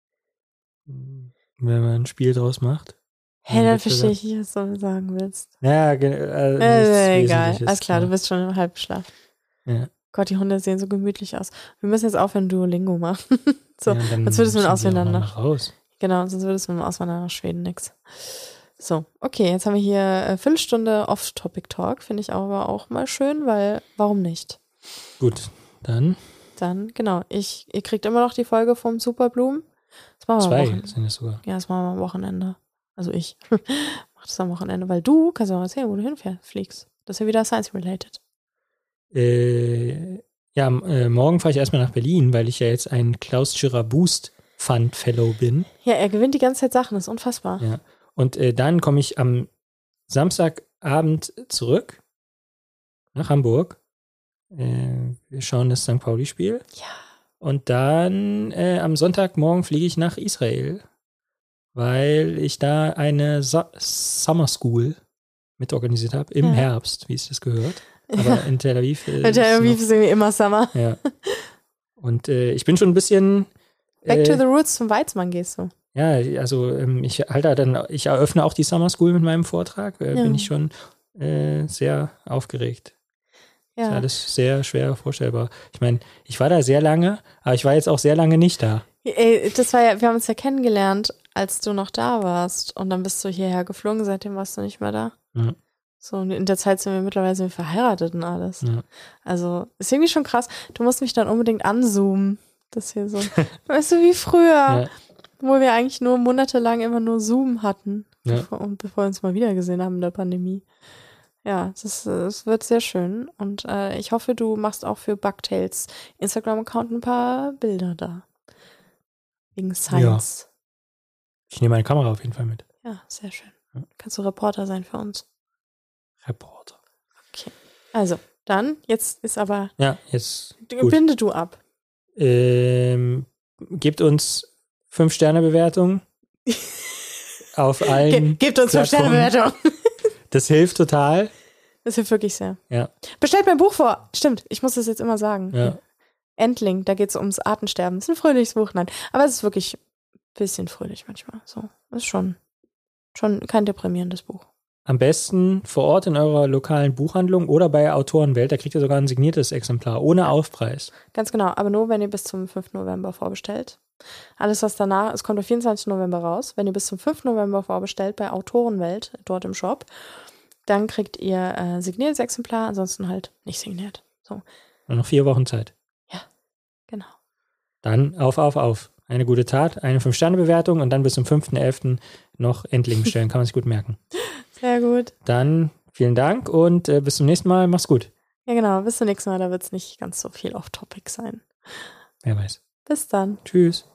Hm. Wenn man ein Spiel draus macht. Hä, hey, dann verstehe ich nicht, was du sagen willst. Ja, äh, äh, egal. Alles klar, ja. Du bist schon im Halbschlaf. Ja. Gott, die Hunde sehen so gemütlich aus. Wir müssen jetzt aufhören, Duolingo machen. So, ja, sonst würdest du mit Auswandern nach. Raus. Genau, sonst würdest du mit dem Auswandern nach Schweden nix. So, okay, jetzt haben wir hier eine Viertelstunde Off-Topic-Talk. Finde ich aber auch mal schön, weil, warum nicht? Gut, dann. Dann, genau. Ich, ihr kriegt immer noch die Folge vom Superblumen. Das machen wir Zwei sind es sogar. Ja, das machen wir am Wochenende. Also ich mach das am Wochenende, weil du kannst ja auch erzählen, wo du hinfliegst. Das ist ja wieder Science-related. Äh, ja, äh, morgen fahre ich erstmal nach Berlin, weil ich ja jetzt ein Klaus Schirrer Boost Fund Fellow bin. Ja, er gewinnt die ganze Zeit Sachen, das ist unfassbar. Ja. Und äh, dann komme ich am Samstag Abend zurück nach Hamburg. Äh, wir schauen das Sankt Pauli-Spiel. Ja. Und dann äh, am Sonntagmorgen fliege ich nach Israel, weil ich da eine Sa- Summer School mitorganisiert habe, im ja. Herbst, wie es das gehört. Aber ja. in Tel Aviv äh, in Tel Aviv ist irgendwie immer Summer. Ja. Und äh, ich bin schon ein bisschen Back äh, to the Roots zum Weizmann gehst du. Ja, also ähm, ich halte dann, ich eröffne auch die Summer School mit meinem Vortrag. Äh, ja. Bin ich schon äh, sehr aufgeregt. Ja. Ist alles sehr schwer vorstellbar. Ich meine, ich war da sehr lange, aber ich war jetzt auch sehr lange nicht da. Ey, das war ja, wir haben uns ja kennengelernt, als du noch da warst. Und dann bist du hierher geflogen, seitdem warst du nicht mehr da. Ja. So, und in der Zeit sind wir mittlerweile sind wir verheiratet und alles. Ja. Also, ist irgendwie schon krass. Du musst mich dann unbedingt anzoomen. Das hier so. Weißt du, wie früher, ja. wo wir eigentlich nur monatelang immer nur Zoom hatten. Ja. Bevor, und bevor wir uns mal wieder gesehen haben in der Pandemie. Ja, das, das wird sehr schön. Und äh, ich hoffe, du machst auch für Bugtails Instagram-Account ein paar Bilder da. Wegen Science. Ja. Ich nehme meine Kamera auf jeden Fall mit. Ja, sehr schön. Ja. Kannst du Reporter sein für uns? Reporter. Okay. Also, dann, jetzt ist aber. Ja, jetzt. Binde du ab. Ähm, gebt uns fünf Sterne Bewertung auf allen. Ge- gebt uns fünf Sterne Bewertung. Das hilft total. Das hilft wirklich sehr. Ja. Bestellt mein Buch vor. Stimmt, ich muss das jetzt immer sagen. Ja. Endling, da geht es ums Artensterben. Das ist ein fröhliches Buch, nein. Aber es ist wirklich ein bisschen fröhlich manchmal. So, das ist schon, schon kein deprimierendes Buch. Am besten vor Ort in eurer lokalen Buchhandlung oder bei Autorenwelt. Da kriegt ihr sogar ein signiertes Exemplar, ohne Aufpreis. Ganz genau, aber nur, wenn ihr bis zum fünften November vorbestellt. Alles, was danach, es kommt am vierundzwanzigsten November raus. Wenn ihr bis zum fünften November vorbestellt bei Autorenwelt, dort im Shop, dann kriegt ihr äh, signiertes Exemplar, ansonsten halt nicht signiert. So. Und noch vier Wochen Zeit. Ja, genau. Dann auf, auf, auf. Eine gute Tat, eine fünf Sterne Bewertung und dann bis zum fünften elften noch Endling bestellen. Kann man sich gut merken. Sehr gut. Dann vielen Dank und äh, bis zum nächsten Mal. Mach's gut. Ja, genau. Bis zum nächsten Mal. Da wird es nicht ganz so viel off-topic sein. Wer weiß. Bis dann. Tschüss.